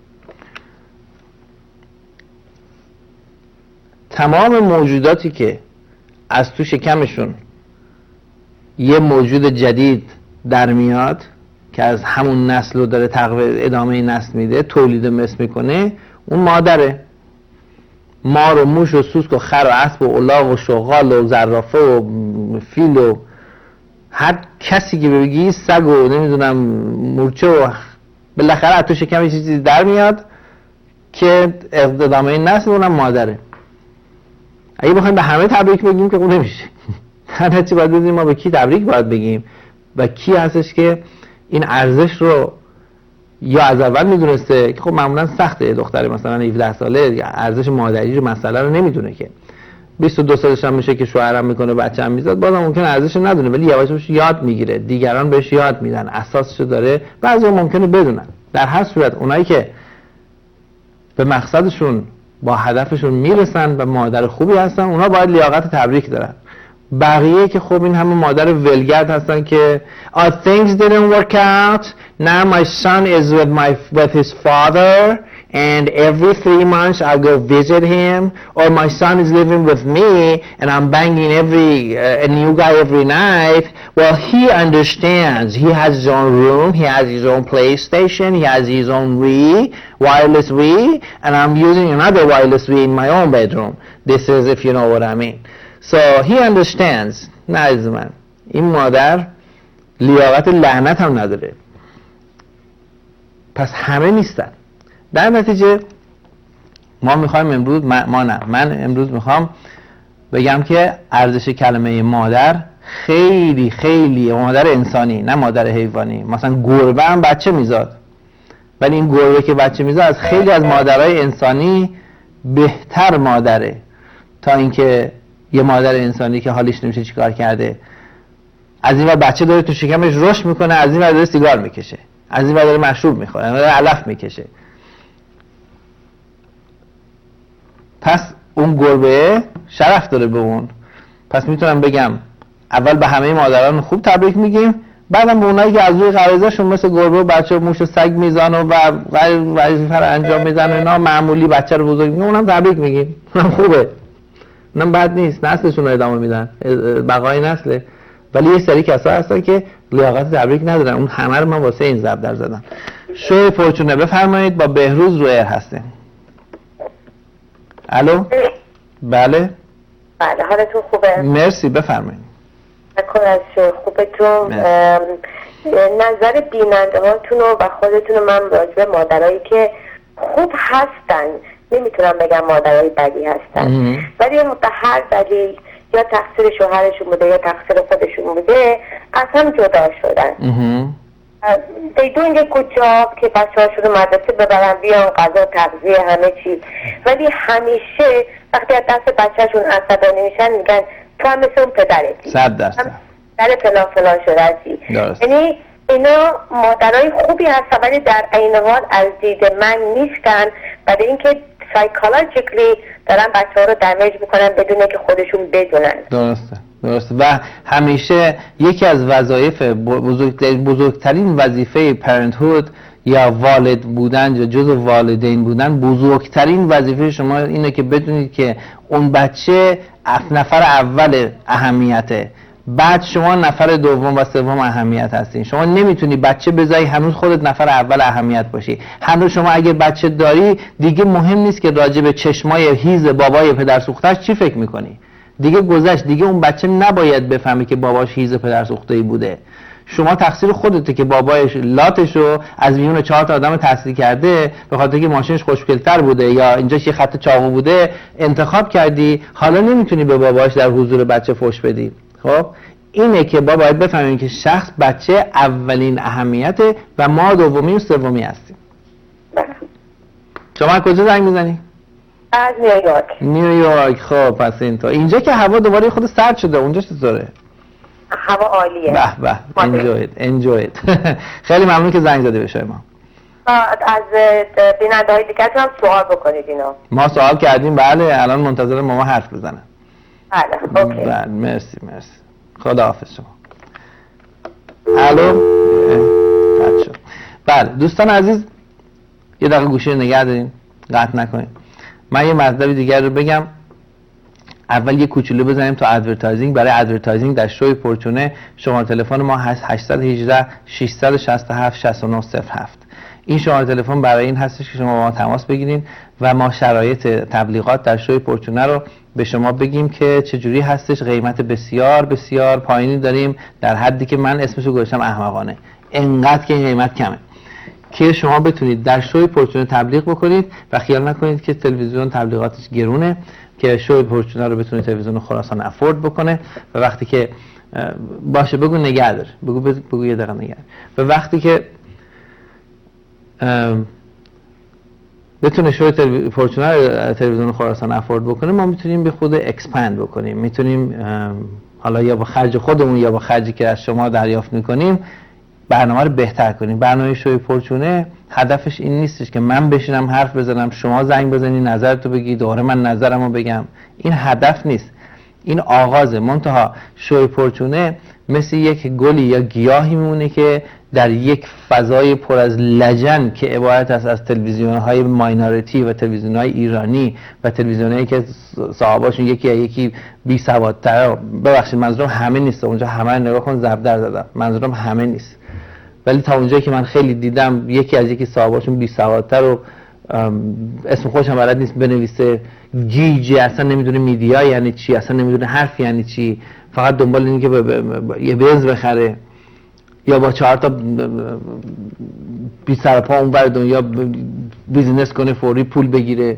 تمام موجوداتی که از تو شکمشون یه موجود جدید در میاد که از همون نسل رو داره ادامه نسل میده، تولید مثل میکنه، اون مادره. مار و موش و سوسک و خر و اسب و الاغ و شغال و زرافه و فیل و هر کسی که بگی، سگ و نمیدونم مورچه و بالاخره از تو شکم یه چیزی در میاد که ادامه نسل اونم مادره. اگه بخوایم به همه تبریک بگیم که اون نمیشه. در نتیجه باید بدونیم ما به کی تبریک باید بگیم و کی هستش که این ارزش رو یا از اول میدونسته که خب معمولا سخته دختر مثلا 17 ساله ارزش مادری رو مسئله رو نمیدونه که 22 سالش هم میشه که شوهرم میکنه بچه هم میزاد بازم ممکنه ارزش ندونه ولی یواش یواش یاد میگیره دیگران بهش یاد میدن اساسشو داره بعضی ممکنه بدونن در هر صورت اونایی که به مقصدشون با هدفشون میرسن و مادر خوبی هستن اونا باید لیاقت تبریک دارن بقیه که خب این همه مادر ولگرد هستن که things didn't work out now my son is with his father and every 3 months I go visit him or my son is living with me and I'm banging a new guy every night. Well, he understands. He has his own room, he has his own PlayStation, he has his own wireless Wii, and I'm using another wireless Wii in my own bedroom. This is if you know what I mean. So he understands. نه از من این مادر لیاقت لعنت هم نداره پس همه نیستن در نتیجه ما میخوایم امروز من امروز میخوام بگم که ارزش کلمه مادر خیلی خیلی مادر انسانی نه مادر حیوانی مثلا گربه هم بچه میزاد ولی این گربه که بچه میزاد از خیلی از مادرای انسانی بهتر مادره تا اینکه یه مادر انسانی که حالیش نمیشه چیکار کرده از این ور بچه داره تو شکمش رشد میکنه از این ور داره سیگار میکشه از این ور داره مشروب میخوره داره علف میکشه پس اون گربه شرف داره به اون پس میتونم بگم اول به همه مادران خوب تبریک میگیم بعدم به اونایی که از روی غریزه‌شون مثل گربه و بچه موش و سگ میزنن و وظیفه رو انجام میدن اینا معمولی بچه رو بزرگ میکنن اونم تبریک میگیم اونم خوبه اونم بد نیست نسلشون رو ادامه میدن بقای نسله ولی یه سری کسا هستن که لیاقت تبریک ندارن اون همه رو من واسه این ضرب در زدم شوی پرچونه بفرمایید با بهروز رو ایر هستین الو بله بله حالتون خوبه مرسی بفرمایید نکن از خوبتون نظر بیننده هاتون و خودتون من راجع به مادرایی که خوب هستن نمیتونم بگم مادرای بدی هستن ولی به هر دلیل یا تقصیر شوهرشون بوده یا تقصیر خودشون بوده از هم جدا شدن دیدون یک کجا که بچه هاشون رو مدرسه ببرن بیان غذا تغذیه همه چیز ولی همیشه وقتی از دست بچه هاشون عصبانی میشن میگن تو هم مثل اون پدرتی 100% در فلان شدتی یعنی اینا مادرای خوبی هستن ولی در عین حال از دید من نیستن برای اینکه سایکولوژیکلی دارن بچه ها رو دمیج میکنن بدون که خودشون بدونن درسته و همیشه یکی از وظایف بزرگترین وظیفه پرنتهود یا والد بودن یا جزو والدین بودن بزرگترین وظیفه شما اینه که بدونید که اون بچه نفر اول اهمیته بعد شما نفر دوم و سوم اهمیت هستین شما نمیتونی بچه بذاری هنوز خودت نفر اول اهمیت باشی هنوز شما اگه بچه داری دیگه مهم نیست که راجع به چشمای هیز بابای پدر سوخته‌اش چی فکر میکنی دیگه گذشت دیگه اون بچه نباید بفهمی که باباش هیز پدر سوخته‌ای بوده شما تقصیر خودته که بابایش لاتشو از میون 4 تا آدم تحصیل کرده به خاطر که ماشینش خوشگل‌تر بوده یا اینجاش یه خط چاقو بوده انتخاب کردی حالا نمیتونی به باباش در حضور بچه فحش بدی خب اینه که ما باید بفهمیم که شخص بچه اولین اهمیته و ما دومی و سومی هستیم شما کجا زنگ میزنی؟ از نیویورک خب پس اینجا که هوا دوباره خود سرد شده اونجا چطوره؟ هوا عالیه به enjoy it خیلی ممنون که زنگ زدی به شما از بیننده های دیگه هم سوال بکنید اینا ما سوال کردیم بله الان منتظر ماما حرف بزنن بله اوکی بله مرسی خدا حافظ شما الو قطع شد بله دوستان عزیز یه دقیقه گوشی رو نگه دارین قطع نکنین من یه مطلب دیگر رو بگم اول یه کوچولو بزنیم تو ادورتایزینگ برای ادورتایزینگ در شوی پرچونه شماره تلفن ما هست 818 667 6907 این شماره تلفن برای این هستش که شما با ما تماس بگیرین و ما شرایط تبلیغات در شوی پرچونه رو به شما بگیم که چجوری هستش قیمت بسیار بسیار پایینی داریم در حدی که من اسمشو گذاشتم احمقانه انقدر که این قیمت کمه که شما بتونید در شوی پرچونه تبلیغ بکنید و خیال نکنید که تلویزیون تبلیغاتش گرونه که شوی پرچونه رو بتونه تلویزیون خراسان افورد بکنه و وقتی که باشه بگو نگه دار، بگو یه دقیقه نگه، و وقتی که بتونه شوی پرچونه رو تلویزیون خراسان افورد بکنه، ما میتونیم به خود اکسپند بکنیم، میتونیم حالا یا با خرج خودمون یا با خرجی که از شما دریافت میکنیم برنامه رو بهتر کنیم. برنامه شوی پرچونه هدفش این نیستش که من بشینم حرف بزنم، شما زنگ بزنی نظرتو بگی، دوباره من نظرمو بگم. این هدف نیست، این آغازه. منتها شوی پرچونه مثل یک گلی یا گیاهی میمونه که در یک فضای پر از لجن که عبارت است از تلویزیون‌های ماینورتی و تلویزیون‌های ایرانی و تلویزیونایی که صاحباشون یکی بی سوادتر، ببخشید منظورم همه نیست، اونجا همه نگاه کن زبدر زدم، منظورم همه نیست، ولی تا اونجایی که من خیلی دیدم یکی صاحباشون بی سوادتر و اسم خودش هم بلد نیست بنویسه، گیجی، اصلا نمیدونه میدیا یعنی چی، اصلا نمیدونه حرف یعنی چی، فقط دنبال اینه که یه بنز بخره یا با 4 تا بی سر پا اونور دنیا بیزینس کنه، فوری پول بگیره.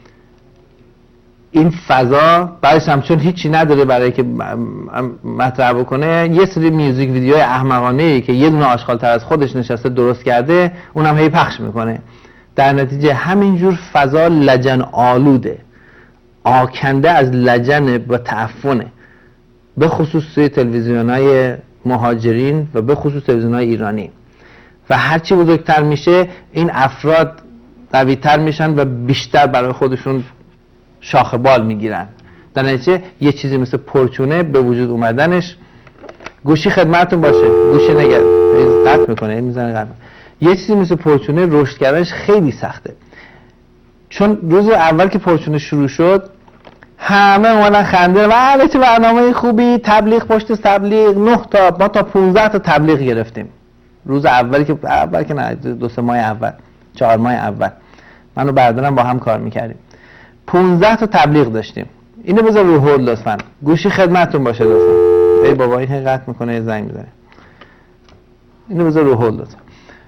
این فضا بعدش هم چون هیچی نداره برای که مطرح بکنه، یه سری میوزیک ویدیوهای احمقانه‌ای که یه دونه آشغال‌تر از خودش نشسته درست کرده، اونم هی پخش میکنه. در نتیجه همینجور فضا لجن آلوده، آکنده از لجن و تعفنه، به خصوص توی تلویزیون‌های مهاجرین و به خصوص تلویزیون‌های ایرانی. و هرچی بزرگتر میشه این افراد قوی‌تر میشن و بیشتر برای خودشون شاخه بال میگیرن. در نتیجه یه چیزی مثل پرچونه به وجود اومدنش، گوشی خدمتتون باشه، گوشی نگه قطع میکنه، میزنه قطع. یه چیزی مثل پرچونه رشد کردنش خیلی سخته، چون روز اول که پرچونه شروع شد همه اومدن خنده و چه برنامه خوبی، تبلیغ پشت تبلیغ، 9 تا ما تا 15 تا تبلیغ گرفتیم روز اولی که نه 2-3 ماه اول، 4 ماه اول من و برادرم با هم کار میکردیم، 15 تا تبلیغ داشتیم. اینو بذار رو هولد لطفاً، گوشی خدمتتون باشه لطفاً. ای بابا این قطع میکنه، زنگ میزنه. اینو بذار رو هولد لطفاً.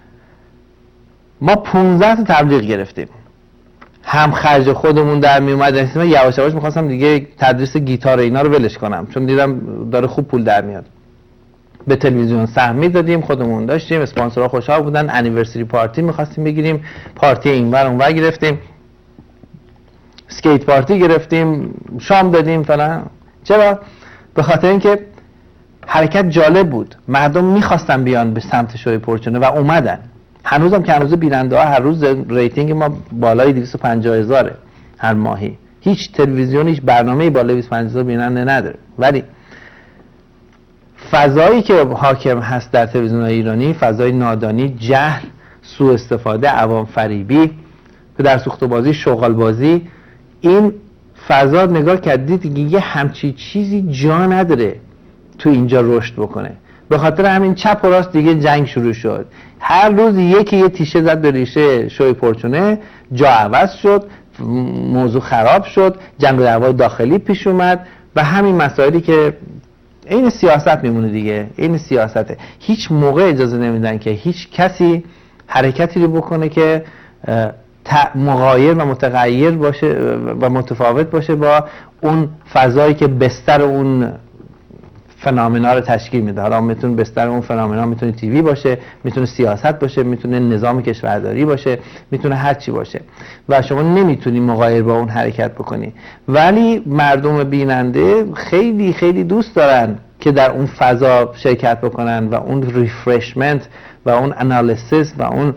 ما 15 تا تبلیغ گرفتیم، هم خرج خودمون در می اومد. یواش یواش می‌خواستم دیگه تدریس گیتار اینا رو ولش کنم، چون دیدم داره خوب پول در میاد. به تلویزیون سهم میدادیم، خودمون داشتیم، اسپانسرها خوشحال بودن، انیورسری پارتی می‌خواستیم بگیریم، پارتی اینور اونور گرفتیم، اسکیت پارتی گرفتیم، شام دادیم فلان. چرا؟ به خاطر اینکه حرکت جالب بود، مردم می‌خواستن بیان به سمت شوی پرچونه و اومدن. هنوزم که هنوز بیننده ها هر روز ریتینگ ما بالای 250,000 هر ماهی. هیچ تلویزیون هیچ برنامه‌ای بالای 250,000 بیننده نداره. ولی فضایی که حاکم هست در تلویزیون‌های ایرانی، فضای نادانی، جهل، سوء استفاده، عوام فریبی، پدر سوخته بازی، شغال بازی، این فضا نگاه کردید دیگه همچی چیزی جا نداره تو اینجا رشد بکنه. به خاطر همین چپ و راست دیگه جنگ شروع شد. هر روز یکی یه تیشه زد به ریشه شوی پرچونه، جا عوض شد، موضوع خراب شد، جنگ و دعوای داخلی پیش اومد و همین مسائلی که این سیاست میمونه دیگه. این سیاسته. هیچ موقع اجازه نمیدن که هیچ کسی حرکتی رو بکنه که مغایر و متغیر باشه و متفاوت باشه با اون فضایی که بستر اون فنومنا رو تشکیل میده. حالا میتونه بستر اون فنومنا میتونه تیوی باشه، میتونه سیاست باشه، میتونه نظام کشورداری باشه، میتونه هر چی باشه و شما نمیتونی مغایر با اون حرکت بکنی. ولی مردم بیننده خیلی خیلی دوست دارن که در اون فضا شرکت بکنن و اون ریفرشمنت و اون انالیسیس و اون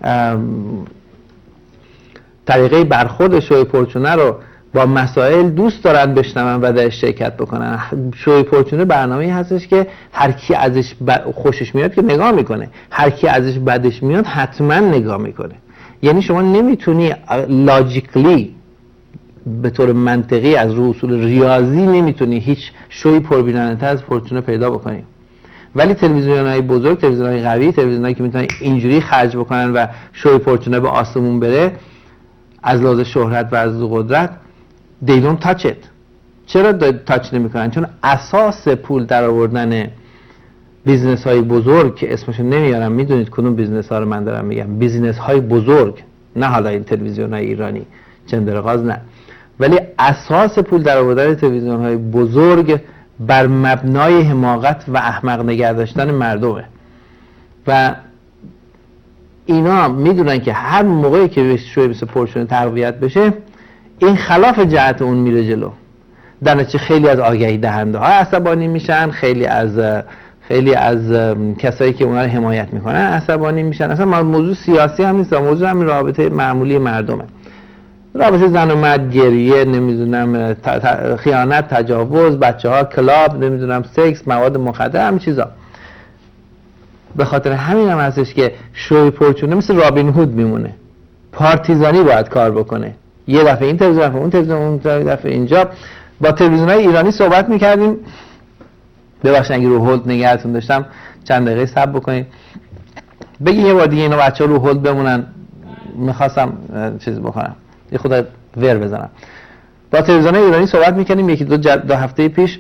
طریقه برخورد شوی پرچونه رو با مسائل دوست دارن بشنون و درش شرکت بکنن. شوی پرچونه برنامه‌ای هستش که هر کی ازش خوشش میاد که نگاه میکنه، هر کی ازش بدش میاد حتما نگاه میکنه. یعنی شما نمیتونی لاجیکلی به طور منطقی از رو اصول ریاضی نمیتونی هیچ شوی پربیننده از پرچونه پیدا بکنی. ولی تلویزیون‌های بزرگ، تلویزیون‌های قوی، تلویزیونایی که میتونن اینجوری خرج بکنن و شوی پرچونه به آسمون بره از لحاظ شهرت و از قدرت، they don't touch it. چرا تاچ نمیکنن؟ چون اساس پول در آوردن بیزنس های بزرگ که اسمشو نمیارم، میدونید کدوم بیزنس ها رو من دارم میگم، بیزنس های بزرگ، نه حالا این تلویزیون های ایرانی چندرغاز، نه، ولی اساس پول در آوردن تلویزیون‌های بزرگ بر مبنای حماقت و احمق نگه داشتن مردمه و اینا میدونن که هر موقعی که شوی مثل پرچونه تقویت بشه این خلاف جهت اون میره جلو. در نتیجه خیلی از آگهی دهنده ها عصبانی میشن، خیلی از کسایی که اونا رو حمایت میکنن عصبانی میشن. اصلا موضوع سیاسی هم نیست، موضوع همین رابطه معمولی مردمه، رابطه زن و مرد، گریه، نمیدونم خیانت، تجاوز، بچه‌ها، کلاب، نمیدونم سکس، مواد مخدر، همین چیزا. به خاطر همین هم هستش که شوی پرچونه مثل رابین هود میمونه، پارتیزانی باید کار بکنه. یه دفعه این تلویزیون، اون تلویزیون، اون دفعه اینجا. با تلویزیون‌های ایرانی صحبت میکردیم، ببخشید اگه رو هولد نگهتون داشتم چند دقیقه صبر بکنید. بگی یه بار دیگه اینا بچه‌ها رو هولد بمونن، میخواستم چیز بکنم، یه خود ور بزنم. با تلویزیون‌های ایرانی صحبت میکردیم، یکی دو هفته پیش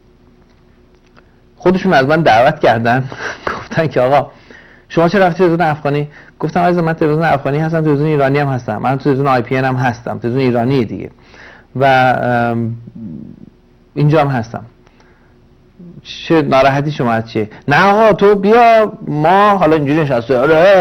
خودشون از من دعوت کردن گفتن که آقا شما چرا رفتی تلویزیون افغانی؟ گفتم عزیز من تلویزیون افغانی هستم، تلویزیون ایرانی هم هستم، من تلویزیون آی پی ان هم هستم، تلویزیون ایرانی دیگه و اینجا هم هستم. چه ناراحتی شما از چیه؟ نه آقا تو بیا، ما حالا اینجوری نشسته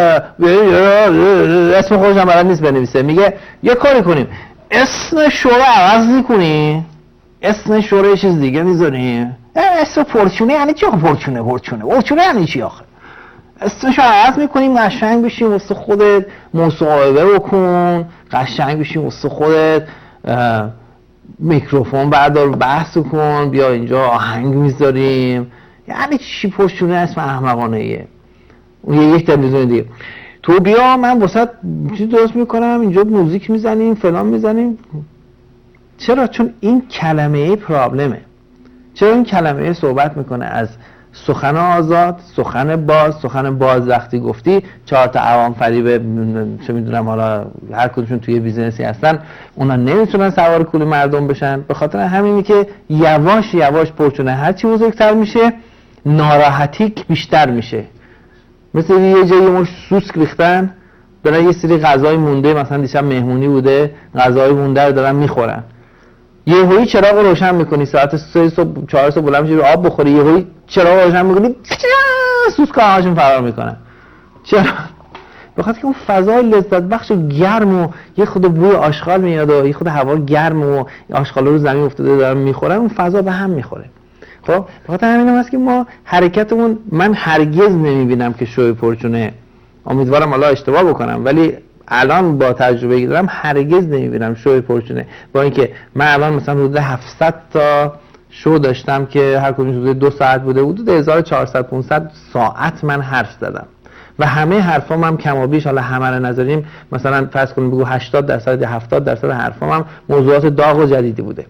اسم خودش هم بلد نیست بنویسه، میگه یه کاری کنیم اسم شورا عوض میکنی، اسم شورا یه چیز دیگه میذاریم. اسم پرچونه یعنی چی؟ پرچونه یعنی چی آخه؟ اسمشو عوض میکنیم، قشنگ بشیم واسه خودت، مصاحبه بکن، قشنگ بشیم واسه خودت، میکروفون بردار بحث کن، بیا اینجا آهنگ میذاریم. یعنی چی پرچونه؟ اسم احمقانه ایه. اون یک تلویزیون دیگه، تو بیا من واسه چیز درست میکنم، اینجا موزیک میزنیم، فلان میزنیم. چرا؟ چون این کلمه پرابلمه. چرا این کلمه صحبت میکنه از سخن آزاد، سخن باز وقتی گفتی 4 تا عوام فریب چه میدونم حالا هر کدومشون توی بیزنسی هستن، اونا نمیتونن سوار کول مردم بشن. به خاطر همینی که یواش یواش پرچونه هرچی بزرگتر میشه ناراحتی بیشتر میشه. مثل یه جایی مش سوسک ریختن، دارن یه سری غذای مونده، مثلا دیشب مهمونی بوده، غذای مونده رو دارن میخورن. یهویی چراغ روشن میکنی، ساعت 3 صبح 4 صبح بلند میشی آب بخوری، یهویی چراغ روشن میکنی سوسکا همشون فرار میکنن. چرا؟ بخاطر که اون فضای لذت بخش و گرم و یه خود بوی آشغال میاد و یه خود هوا گرم و آشغالا رو زمین افتاده دارن میخورن، اون فضا به هم میخوره. خب بخاطر همین هست که ما حرکتمون، من هرگز نمیبینم که شوی پرچونه، امیدوارم حالا اشتباه بکنم ولی الان با تجربه که دارم هرگز نمیبینم شوی پرچونه. با اینکه من الان مثلا حدود 700 تا شو داشتم که هر کدومش حدود 2 ساعت بوده، حدود 1400 500 ساعت من حرف زدم و همه حرفام هم کم و بیش، حالا همه رو نذاریم مثلا فرض کنیم بگو 80% یا 70% حرفام هم موضوعات داغ و جدیدی بوده.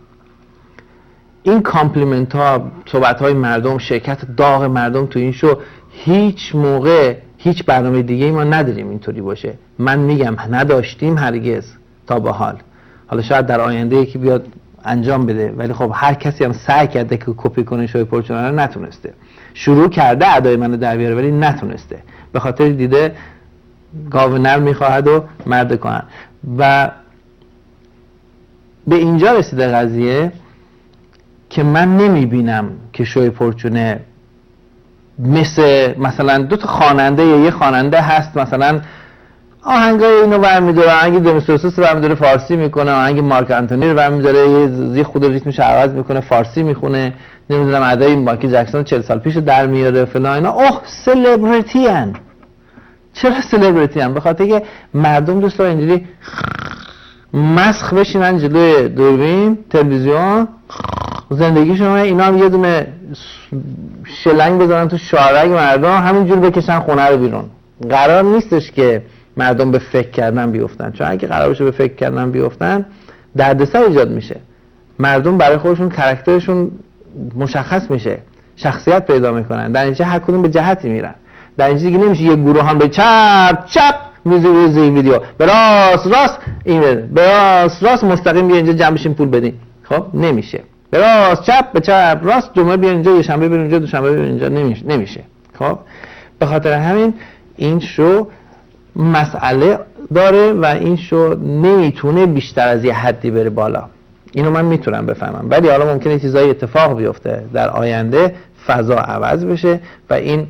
این کامپلیمنت ها، صحبت های مردم، شرکت داغ مردم تو این شو هیچ موقع هیچ برنامه دیگه ای ما نداریم اینطوری باشه. من میگم نداشتیم هرگز تا به حال. حالا شاید در آینده یکی بیاد انجام بده، ولی خب هر کسی هم سعی کرده که کپی کنه شوی پرچونه رو، نتونسته. شروع کرده ادای منو در بیاره ولی نتونسته، به خاطر دیده گاو نر میخواهد و مرد کهن. و به اینجا رسیده قضیه که من نمیبینم که شوی پرچونه مثلا 2 تا خواننده یا یه خواننده هست مثلا آهنگای اینو برمی‌داره، آهنگ دمیستروسوس رو برمی‌داره فارسی میکنه، آهنگ مارک آنتونی رو برمی‌داره یه خود ریتمش عوض میکنه فارسی میخونه، نمیدونم ادای مایکل جکسون 40 سال پیش در میاره فلان اینا. اوه سلبریتی ان. چرا سلبریتی ان؟ به خاطر که مردم دوست دارن اینجوری مسخ بشینن جلوی دوربین تلویزیون، زندگیشون اینا هم یه دونه شلنگ بذارن تو شارع مردم همینجور بکشن خونه رو بیرون. قرار نیستش که مردم به فکر کردن بیفتن، چون اگه قرار باشه به فکر کردن بیفتن دردسر ایجاد میشه. مردم برای خودشون کاراکترشون مشخص میشه، شخصیت پیدا میکنن، در نتیجه هر کدوم به جهتی میرن. در نتیجه دیگه نمیشه یه گروهان به چپ میذاره این ویدیو به راست این به راست مستقیم بیا اینجا جمع بشین پول بدین. خب نمیشه. به راست چپ به چپ راست، جمعه بیا اینجا، یه شنبه بیا اینجا، دوشنبه بیا اینجا، نمیشه. خب به خاطر همین این شو مسئله داره و این شو نمیتونه بیشتر از یه حدی بره بالا. اینو من میتونم بفهمم، ولی حالا ممکنه چیزای اتفاق بیفته در آینده، فضا عوض بشه و این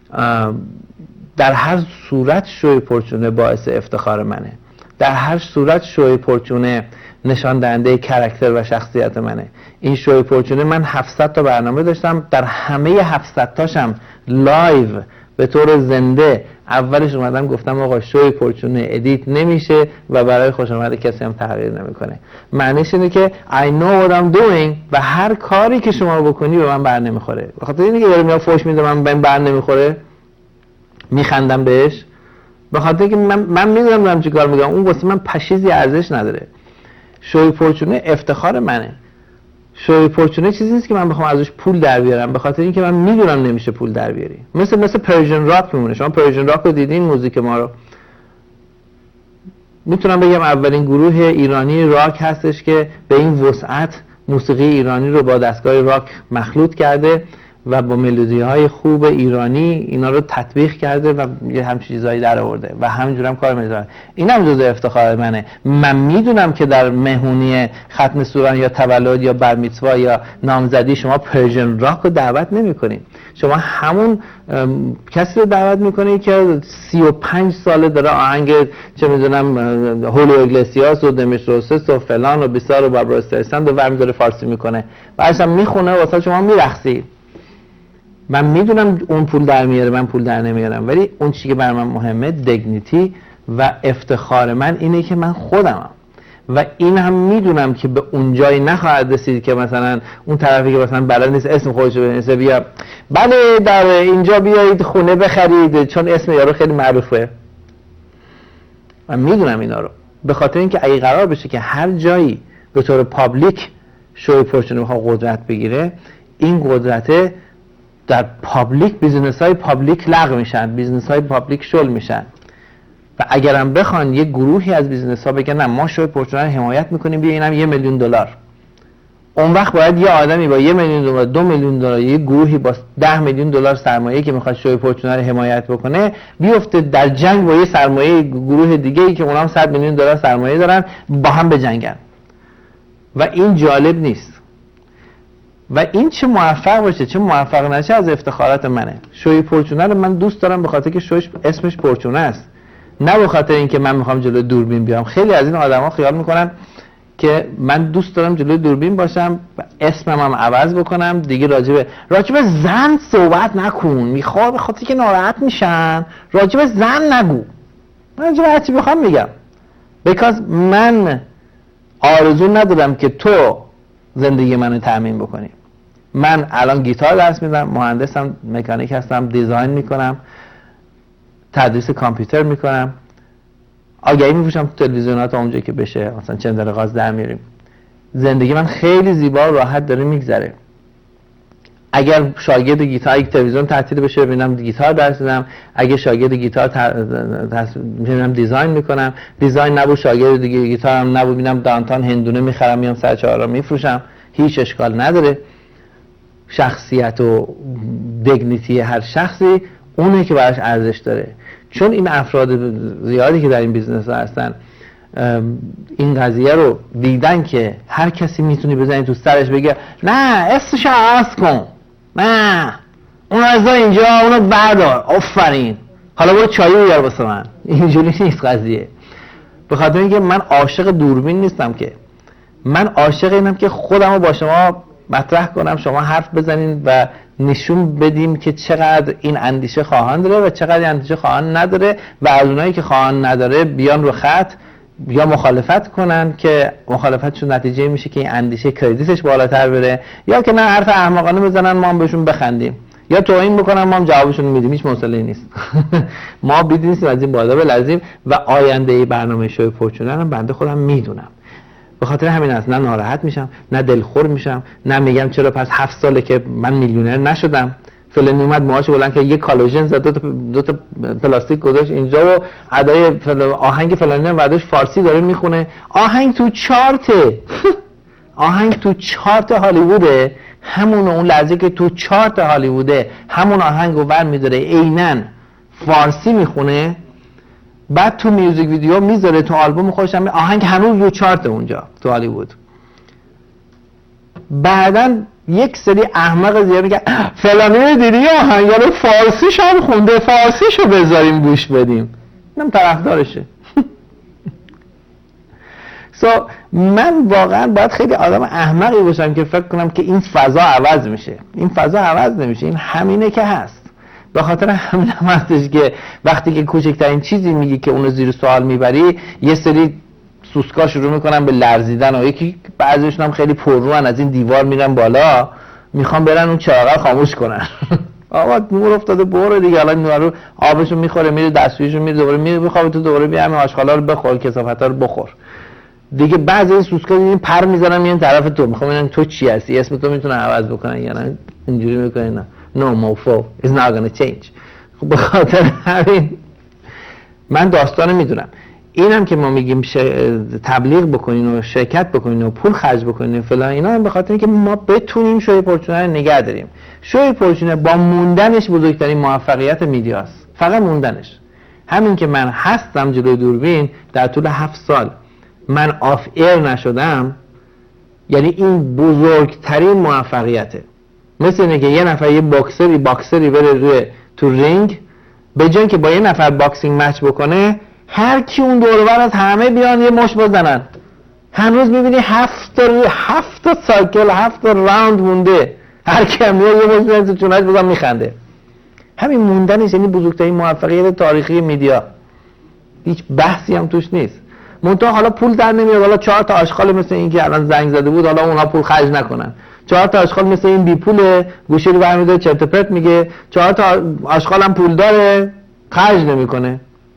در هر صورت شوی پرچونه باعث افتخار منه. در هر صورت شوی پرچونه نشان دهنده کاراکتر و شخصیت منه. این شوی پرچونه من 700 تا برنامه داشتم، در همه 700 تاشم لایو به طور زنده اولش اومدم گفتم آقا شوی پرچونه ادیت نمیشه و برای خوش آمد کسی هم تغییر نمیکنه. معنیش اینه که I know what I'm doing و هر کاری که شما بکنی به من بر نمیخوره. بخاطر اینکه داره میاد فوش میده من به بر نمیخوره، میخندم بهش، به خاطر اینکه من میدونم دارم چیکار میکنم، اون واسه من پشیزی ارزش نداره. شوی پرچونه افتخار منه. شوی پرچونه چیزی نیست که من بخوام ازش پول در بیارم، به خاطر اینکه من میدونم نمیشه پول در بیاری. مثل پرژن راک میمونه. شما پرژن راک رو دیدین، موزیک ما رو. میتونم بگم اولین گروه ایرانی راک هستش که به این وسعت موسیقی ایرانی رو با دستگاه راک مخلوط کرده و با ملودی‌های خوب ایرانی اینا رو تطبیق کرده و یه همچین چیزایی در آورده و همینجوری هم کار می‌کنه. اینم جزء افتخار منه. من میدونم که در مهمونی ختم سوران یا تولد یا بر میتوا یا نامزدی شما پرژن راک رو دعوت نمی‌کنید. شما همون کسی رو دعوت می‌کنید که 35 ساله داره آهنگ چه می‌دونم هولیو ایگلسیاس و دمیش روسس و فلان و بیسار و بابرا استرسند و برمی داره فارسی می‌کنه. بعدش هم میخونه واسه شما میرقصید. من میدونم اون پول در میاره، من پول در نمیارم، ولی اون چیزی که برای من مهمه دیگنیتی و افتخار من اینه که من خودمم و این هم میدونم که به اون جایی نخواهد رسید که مثلا اون طرفی که مثلا بلد نیست اسم خودش رو بنویسه بیا بله در اینجا بیایید خونه بخرید چون اسم یارو خیلی معروفه. من میدونم اینا رو، به خاطر اینکه اگه قرار بشه که هر جایی به طور پابلیک شوی پرچونه بخواد قدرت بگیره، این قدرت در پابلیک بیزنس های پابلیک لغو میشن، بیزنس های پابلیک شل میشن و اگرم بخوان یه گروهی از بیزنس ها بگن نه ما شوی پرچونه رو حمایت میکنیم بیا اینم $1,000,000، اون وقت باید یه آدمی با $1,000,000 $2,000,000 یه گروهی با $10,000,000 سرمایه که میخواد شوی پرچونه رو حمایت بکنه بیفته در جنگ با یه سرمایه گروه دیگه ای که اونام $100,000,000 سرمایه دارن، با هم بجنگن و این جالب نیست. و این چه موفق باشه چه موفق نشه از افتخارات منه. شوی پرچونه رو من دوست دارم به خاطر که شویش اسمش پرچونه است، نه به خاطر اینکه من میخوام جلوی دوربین بیام. خیلی از این آدما خیال میکنن که من دوست دارم جلوی دوربین باشم و اسمم هم عوض بکنم دیگه راجب زن صحبت نکن، میخوام به خاطر که ناراحت میشن راجب زن نگو. من راجب هر چی بخوام میگم، because من آرزو ندارم که تو زندگی منو تأمین بکنی. من الان گیتار درس میدم، مهندسم، مکانیک هستم، دیزاین میکنم، تدریس کامپیوتر میکنم، آگهی میپوشم تو تلویزیونات اونجایی که بشه، مثلا چند غاز در میاریم. زندگی من خیلی زیبا و راحت داره میگذره. اگر شاگرد گیتار یک تلویزیون تعطیل بشه ببینم گیتار درس میدم، اگه شاگرد گیتار میبینم دیزاین میکنم، دیزاین نبود شاگرد دیگه گیتارم نبود میبینم دانتان هندونه میخرم میام سر چهارراه میفروشم، هیچ اشکال نداره. شخصیت و دیگنیتی هر شخصی اونه که براش ارزش داره، چون این افراد زیادی که در این بیزنس ها هستن این قضیه رو دیدن که هر کسی میتونی بزنی تو سرش بگه نه اسمش عوض کن، نه اون رضا اینجا اونو بردار، آفرین حالا برو چایی بیار واسه من. اینجوری نیست قضیه. به خاطر اینکه من عاشق دوربین نیستم، که من عاشق اینم که خودمو با شما مطرح کنم، شما حرف بزنین و نشون بدیم که چقدر این اندیشه خواهان داره و چقدر این اندیشه خواهان نداره و از اونایی که خواهان نداره بیان رو خط یا مخالفت کنن که مخالفتشون نتیجه میشه که این اندیشه کردیتش بالاتر بره، یا که نه حرف احمقانه بزنن ما هم بهشون بخندیم، یا توهین بکنن ما هم جوابشون میدیم. هیچ مسئله نیست. ما بیدینیم از این بالا بلرزیم و آینده برنامه شوی پرچونه رو بنده خودم میدونم. به خاطر همین است نه ناراحت میشم، نه دلخور میشم، نه میگم چرا پس 7 ساله که من میلیونر نشدم. فلانی اومد موهاشو بلند که یه کالاژن زد، دو تا پلاستیک گذاشت اینجا و ادای آهنگ فلانی هم بعدش فارسی داره میخونه. آهنگ تو چارته آهنگ تو چارت هالیووده، همون اون لحظه که تو چارت هالیووده همون آهنگو برمی‌داره عیناً فارسی میخونه بعد تو میوزیک ویدیو میذاره، تو آلبوم خودش هم آهنگ هنوز رو چارت اونجا تو هالیوود. بعداً یک سری احمق زیاد میگن فلانی دیدی آهنگ رو فارسیش هم خونده، فارسیشو بذاریم گوش بدیم. اینم طرفدارشه. من واقعا باید خیلی آدم احمقی باشم که فکر کنم که این فضا عوض میشه. این فضا عوض نمیشه، این همینه که هست. به خاطر همین هم هستش که وقتی که کوچکترین چیزی میگی که اونو زیر سوال میبری، یه سری سوسکا شروع میکنن به لرزیدن و یکی بعضیشون هم خیلی پرروان از این دیوار میرن بالا، میخوان برن اون چراغا خاموش کنن. آقا نور افتاده برو دیگه، الان نور آبشو میخوره میره دستشویشو میره دوباره میره بخوابه تو دوباره بیا همین آشغالا رو بخور، کثافتا رو بخور دیگه. بعضی این سوسکا دیدین پر میزنن میان طرف تو، میخوام ببینن تو چی هستی، اسم تو میتونه عوض بکنن یا نه اینجوری میکنن. No mofo is not gonna change. خب به خاطر همین من داستانو میدونم. اینم که ما میگیم تبلیغ بکنین و شرکت بکنین و پول خرج بکنین و فلان، اینا هم به خاطر اینکه ما بتونیم شوی پرچونه رو نگه داریم. شوی پرچونه با موندنش بزرگترین موفقیت میدیاست، فقط موندنش. همین که من هستم جلوی دوربین در طول 7 سال من آف ایر نشدم، یعنی این بزرگترین موفقیته. مثل اینه که یه نفر یه باکسری بره روی تو رینگ، به جای که با یه نفر باکسینگ مچ بکنه، هر کی اون دور و بر از همه بیان یه مشت بزنن. هنوز میبینی 7 تا سایکل 7 تا راوند مونده، هر کی هم یه مشت بزنه چونش بزن میخنده. همین موندنش یعنی بزرگترین موفقیت تاریخی میدیا، هیچ بحثی هم توش نیست. منتها حالا پول در نمیاد، حالا 4 تا آشغال مثل این که الان زنگ زده بود حالا اونها پول خرج نکنن. 4 تا آشغال مثل این بی پوله، گوشی رو برمی‌داره چرت و پرت میگه. 4 تا آشغال هم پول داره خرج نمیکنه،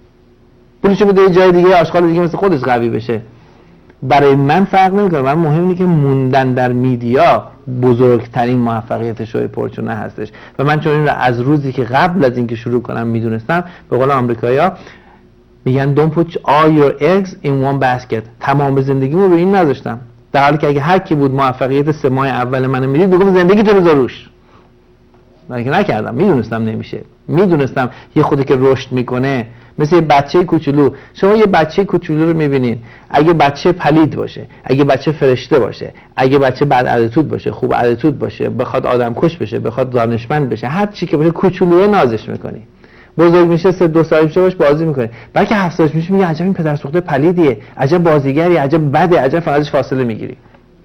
پولشو بده یه جای دیگه، آشغال دیگه مثل خودش قوی بشه. برای من فرق نمیکنه. من مهم اینه که موندن در میدیا بزرگترین موفقیت شوی پرچونه هستش و من چون این رو از روزی که قبل از اینکه شروع کنم میدونستم. به قول آمریکایی‌ها میگن don't put all your eggs in one basket. تمام زندگیمو رو این نذاشتم، در حالی که اگه هر کی بود موفقیت 3 ماه اول منو میدید میگم زندگی تو بذار روش، ولی که نکردم. میدونستم نمیشه، میدونستم یه خودی که رشد میکنه مثل یه بچه کوچولو. شما یه بچه کوچولو رو میبینین، اگه بچه پلید باشه، اگه بچه فرشته باشه، اگه بچه بد اتیتود باشه، خوب اتیتود باشه، بخواد آدم کش بشه، بخواد دانشمند بشه، هر چی که باشه کوچولو نازش میکنی. بزرگ میشه 2 سال میشه باش بازی میکنه، بلکه 7 سالش میشه میگه عجب این پدر سوخته پلیدیه، عجب بازیگری، عجب بده، عجب ازش فاصله میگیری.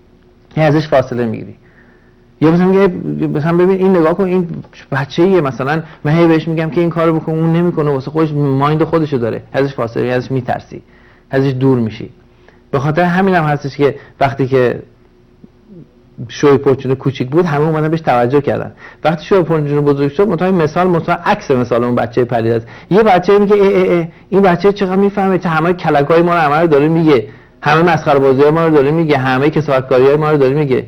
ازش فاصله میگیری. یا مثلا ببین این نگاه کن، این بچه‌ایه، مثلا من هی بهش میگم که این کارو بکن، اون نمیکنه، واسه خودش مایند خودشو داره، ازش فاصله، ازش میترسی، ازش دور میشی. به خاطر همین هم هستش که وقتی که شوی پرچونه کوچیک بود همه اومدن بهش توجه کردن. وقتی شوی پرچونه بزرگ شد متأ مثال عکس مثال اون بچه پلید است. یه بچه میگه این بچه چقدر میفهمه، چه همه کلکای ما رو همه رو داره میگه، همه مسخره بازی‌های ما رو داره میگه، همه کسافتکاری‌های ما رو داره میگه،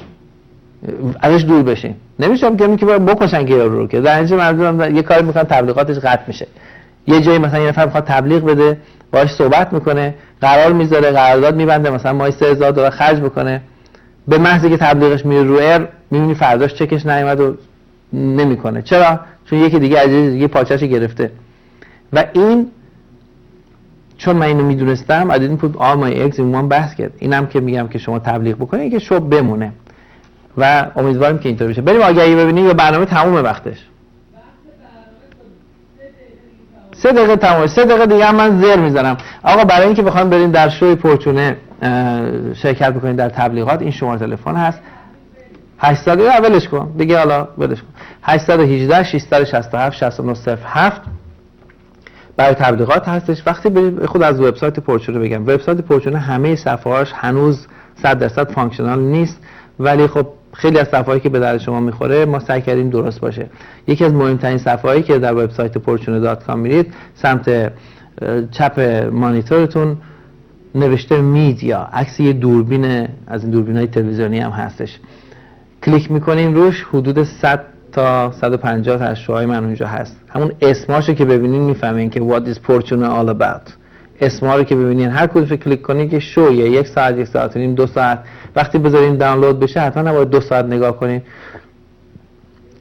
ازش دور بشین. نمیشه که بکشن که یارو رو، که در نتیجه مردم یه کاری میکنن تبلیغاتش قطع میشه. یه جایی مثلا یه نفر میخواد تبلیغ بده، باهاش صحبت میکنه، قرار میذاره، قرارداد میبنده، مثلا ماهی $3000 خرج بکنه، به محض که تبلیغش میره رو ایر میبینی فرداش چکش نیومد و نمیکنه. چرا؟ چون یکی دیگه از دیگه پاچه‌اش گرفته. و این چون من اینو میدونستم I didn't put all my eggs in one basket. اینم که میگم که شما تبلیغ بکنید که شو بمونه و امیدواریم که اینطور بشه. بریم آگهی ببینیم یا برنامه تمومه وقتش. 3 دقیقه تمومه. 3 دقیقه دیگه هم من زر میزنم. آقا برای اینکه بخوایم بریم در شوی پرچونه شرکت بکنید در تبلیغات، این شماره تلفن هست 800 ولش کن دیگه، حالا ولش کن 818 667 6907 برای تبلیغات هستش. وقتی برید خود از وبسایت پرچونه بگم، وبسایت پرچونه همه صفحه‌هاش هنوز 100% فانکشنال نیست، ولی خب خیلی از صفحه‌هایی که به درد شما میخوره ما سعی کردیم درست باشه. یکی از مهمترین صفحه‌هایی که در وبسایت porchune.com میرید سمت چپ مانیتورتون نوشته میدیا، عکس یه دوربین از این دوربین‌های تلویزیونی هم هستش. کلیک میکنیم روش، حدود 100 تا 150 تا از شوهای من اونجا هست. همون اسماشو که ببینین میفهمین که what is Porchune all about. اسما رو که ببینین هر کدومش کلیک کنین که شویه 1 ساعت 1 ساعت و نیم 2 ساعت. وقتی بذارین دانلود بشه حتما نباید 2 ساعت نگاه کنین.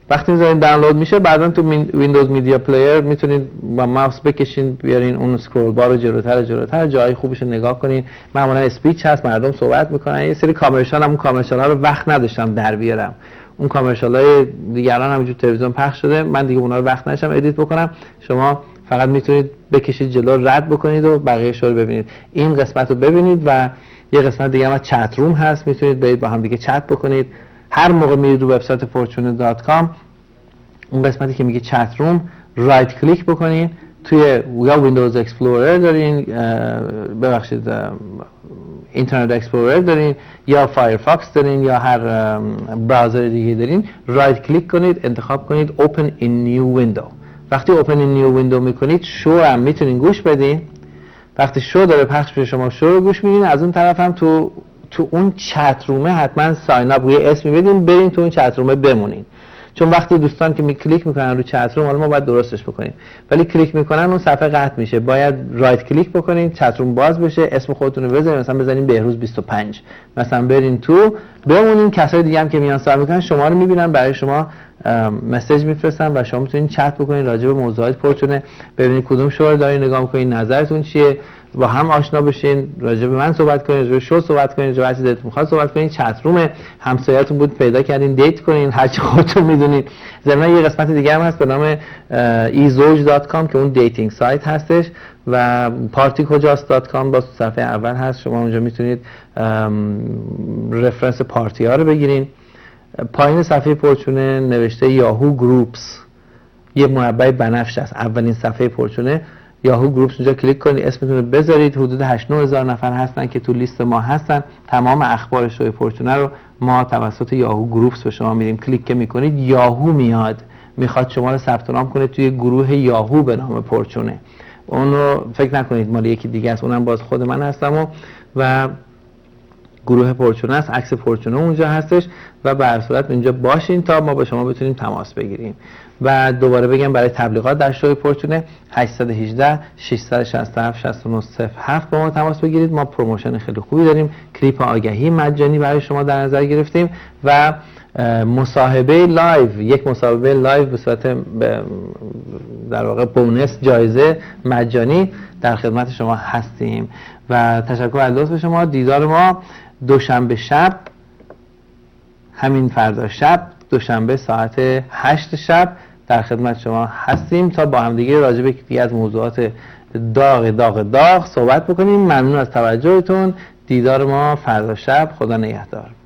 وقتی میذارین دانلود میشه بعدا تو ویندوز میدیا پلیر میتونید با ماوس بکشین بیارین اون اسکرول بار رو جلوتر جای خوبش رو نگاه کنین. معمولا اسپیچ هست، مردم صحبت میکنن. یه سری کامرشال هم، اون کامرشال ها رو وقت نداشتم در بیارم، اون کامرشال های دیگران همینجور تلویزیون پخش شده، من دیگه اونا رو وقت نداشتم ادیت بکنم. شما فقط میتونید بکشید جلو، رد بکنید و بقیه شو رو ببینید. این قسمت رو ببینید و یه قسمت دیگه هم چت روم هست، میتونید برید با هم دیگه چت بکنید. هر موقع میرید رو وبسایت fortune.com اون قسمتی که میگه چت روم رایت کلیک بکنین، توی یا ویندوز اکسپلورر دارین، ببخشید اینترنت اکسپلورر دارین یا فایرفاکس دارین یا هر براوزر دیگه دارین، رایت کلیک کنید، انتخاب کنید Open in New Window. وقتی Open in New Window میکنید شو هم میتونین گوش بدین. وقتی شو داره پخش به شما شو رو گوش میدین. از اون طرف هم تو اون چت رومه حتما ساین اپ روی اسم بدین، برین تو اون چت رومه بمونین. چون وقتی دوستان که کلیک میکنن رو چت روم، حالا ما باید درستش بکنیم، ولی کلیک میکنن اون صفحه قطع میشه. باید رایت کلیک بکنین، چت روم باز بشه، اسم خودتون رو بزنین، مثلا بزنین بهروز 25، مثلا برین تو بمونین. کسای دیگه هم که میان سوال میکنن شما رو میبینن، برای شما مسیج میفرستن و شما میتونین چت بکنین راجع به موضوعات پورچونه، ببینید کدوم شو رو دارین نگاه میکنین، نظرتون چیه، با هم آشنا بشین، راجع به من صحبت کنین، راجع به شو صحبت کنین، راجع به هر چیزی دلتون میخواد صحبت کنین. چت روم همسایه‌تون بود پیدا کردین، دیت کنین، هر چی خودتون میدونید. ضمن یه قسمت دیگه هم هست به نام ezoj.com که اون دیتینگ سایت هستش و partykojast.com با صفحه اول هست. شما اونجا میتونید رفرنس پارتی ها رو بگیرین. پایین صفحه پورچونه نوشته یاهو گروپس، یه مربع بنفش است، اولین صفحه پورچونه یاهو گروپس. اونجا کلیک کنید، اسمتون رو بذارید. حدود 8-9 هزار نفر هستن که تو لیست ما هستن. تمام اخبار شوی پورچونه رو ما توسط یاهو گروپس به شما میدیم. کلیک که میکنید یاهو میاد، میخواد شما رو ثبت نام کنه توی گروه یاهو به نام پورچونه. اون رو فکر نکنید مال یکی دیگه است، اونم باز خود من هستم و گروه پورچونه است. عکس پورچونه اونجا هستش و به هر صورت اینجا باشین تا ما با شما بتونیم تماس بگیریم. و دوباره بگم برای تبلیغات در شوی پورچونه 818 667 6907 با ما تماس بگیرید. ما پروموشن خیلی خوبی داریم، کلیپ آگهی مجانی برای شما در نظر گرفتیم و مصاحبه لایو، یک مصاحبه لایو به صورت در واقع بونس جایزه مجانی در خدمت شما هستیم و تشکر از لطف شما. دیدار ما دوشنبه شب، همین فردا شب دوشنبه ساعت 8 شب در خدمت شما هستیم تا با هم دیگه راجع به یکی از موضوعات داغ صحبت بکنیم. ممنون از توجهتون. دیدار ما فردا شب. خدا نگهدار.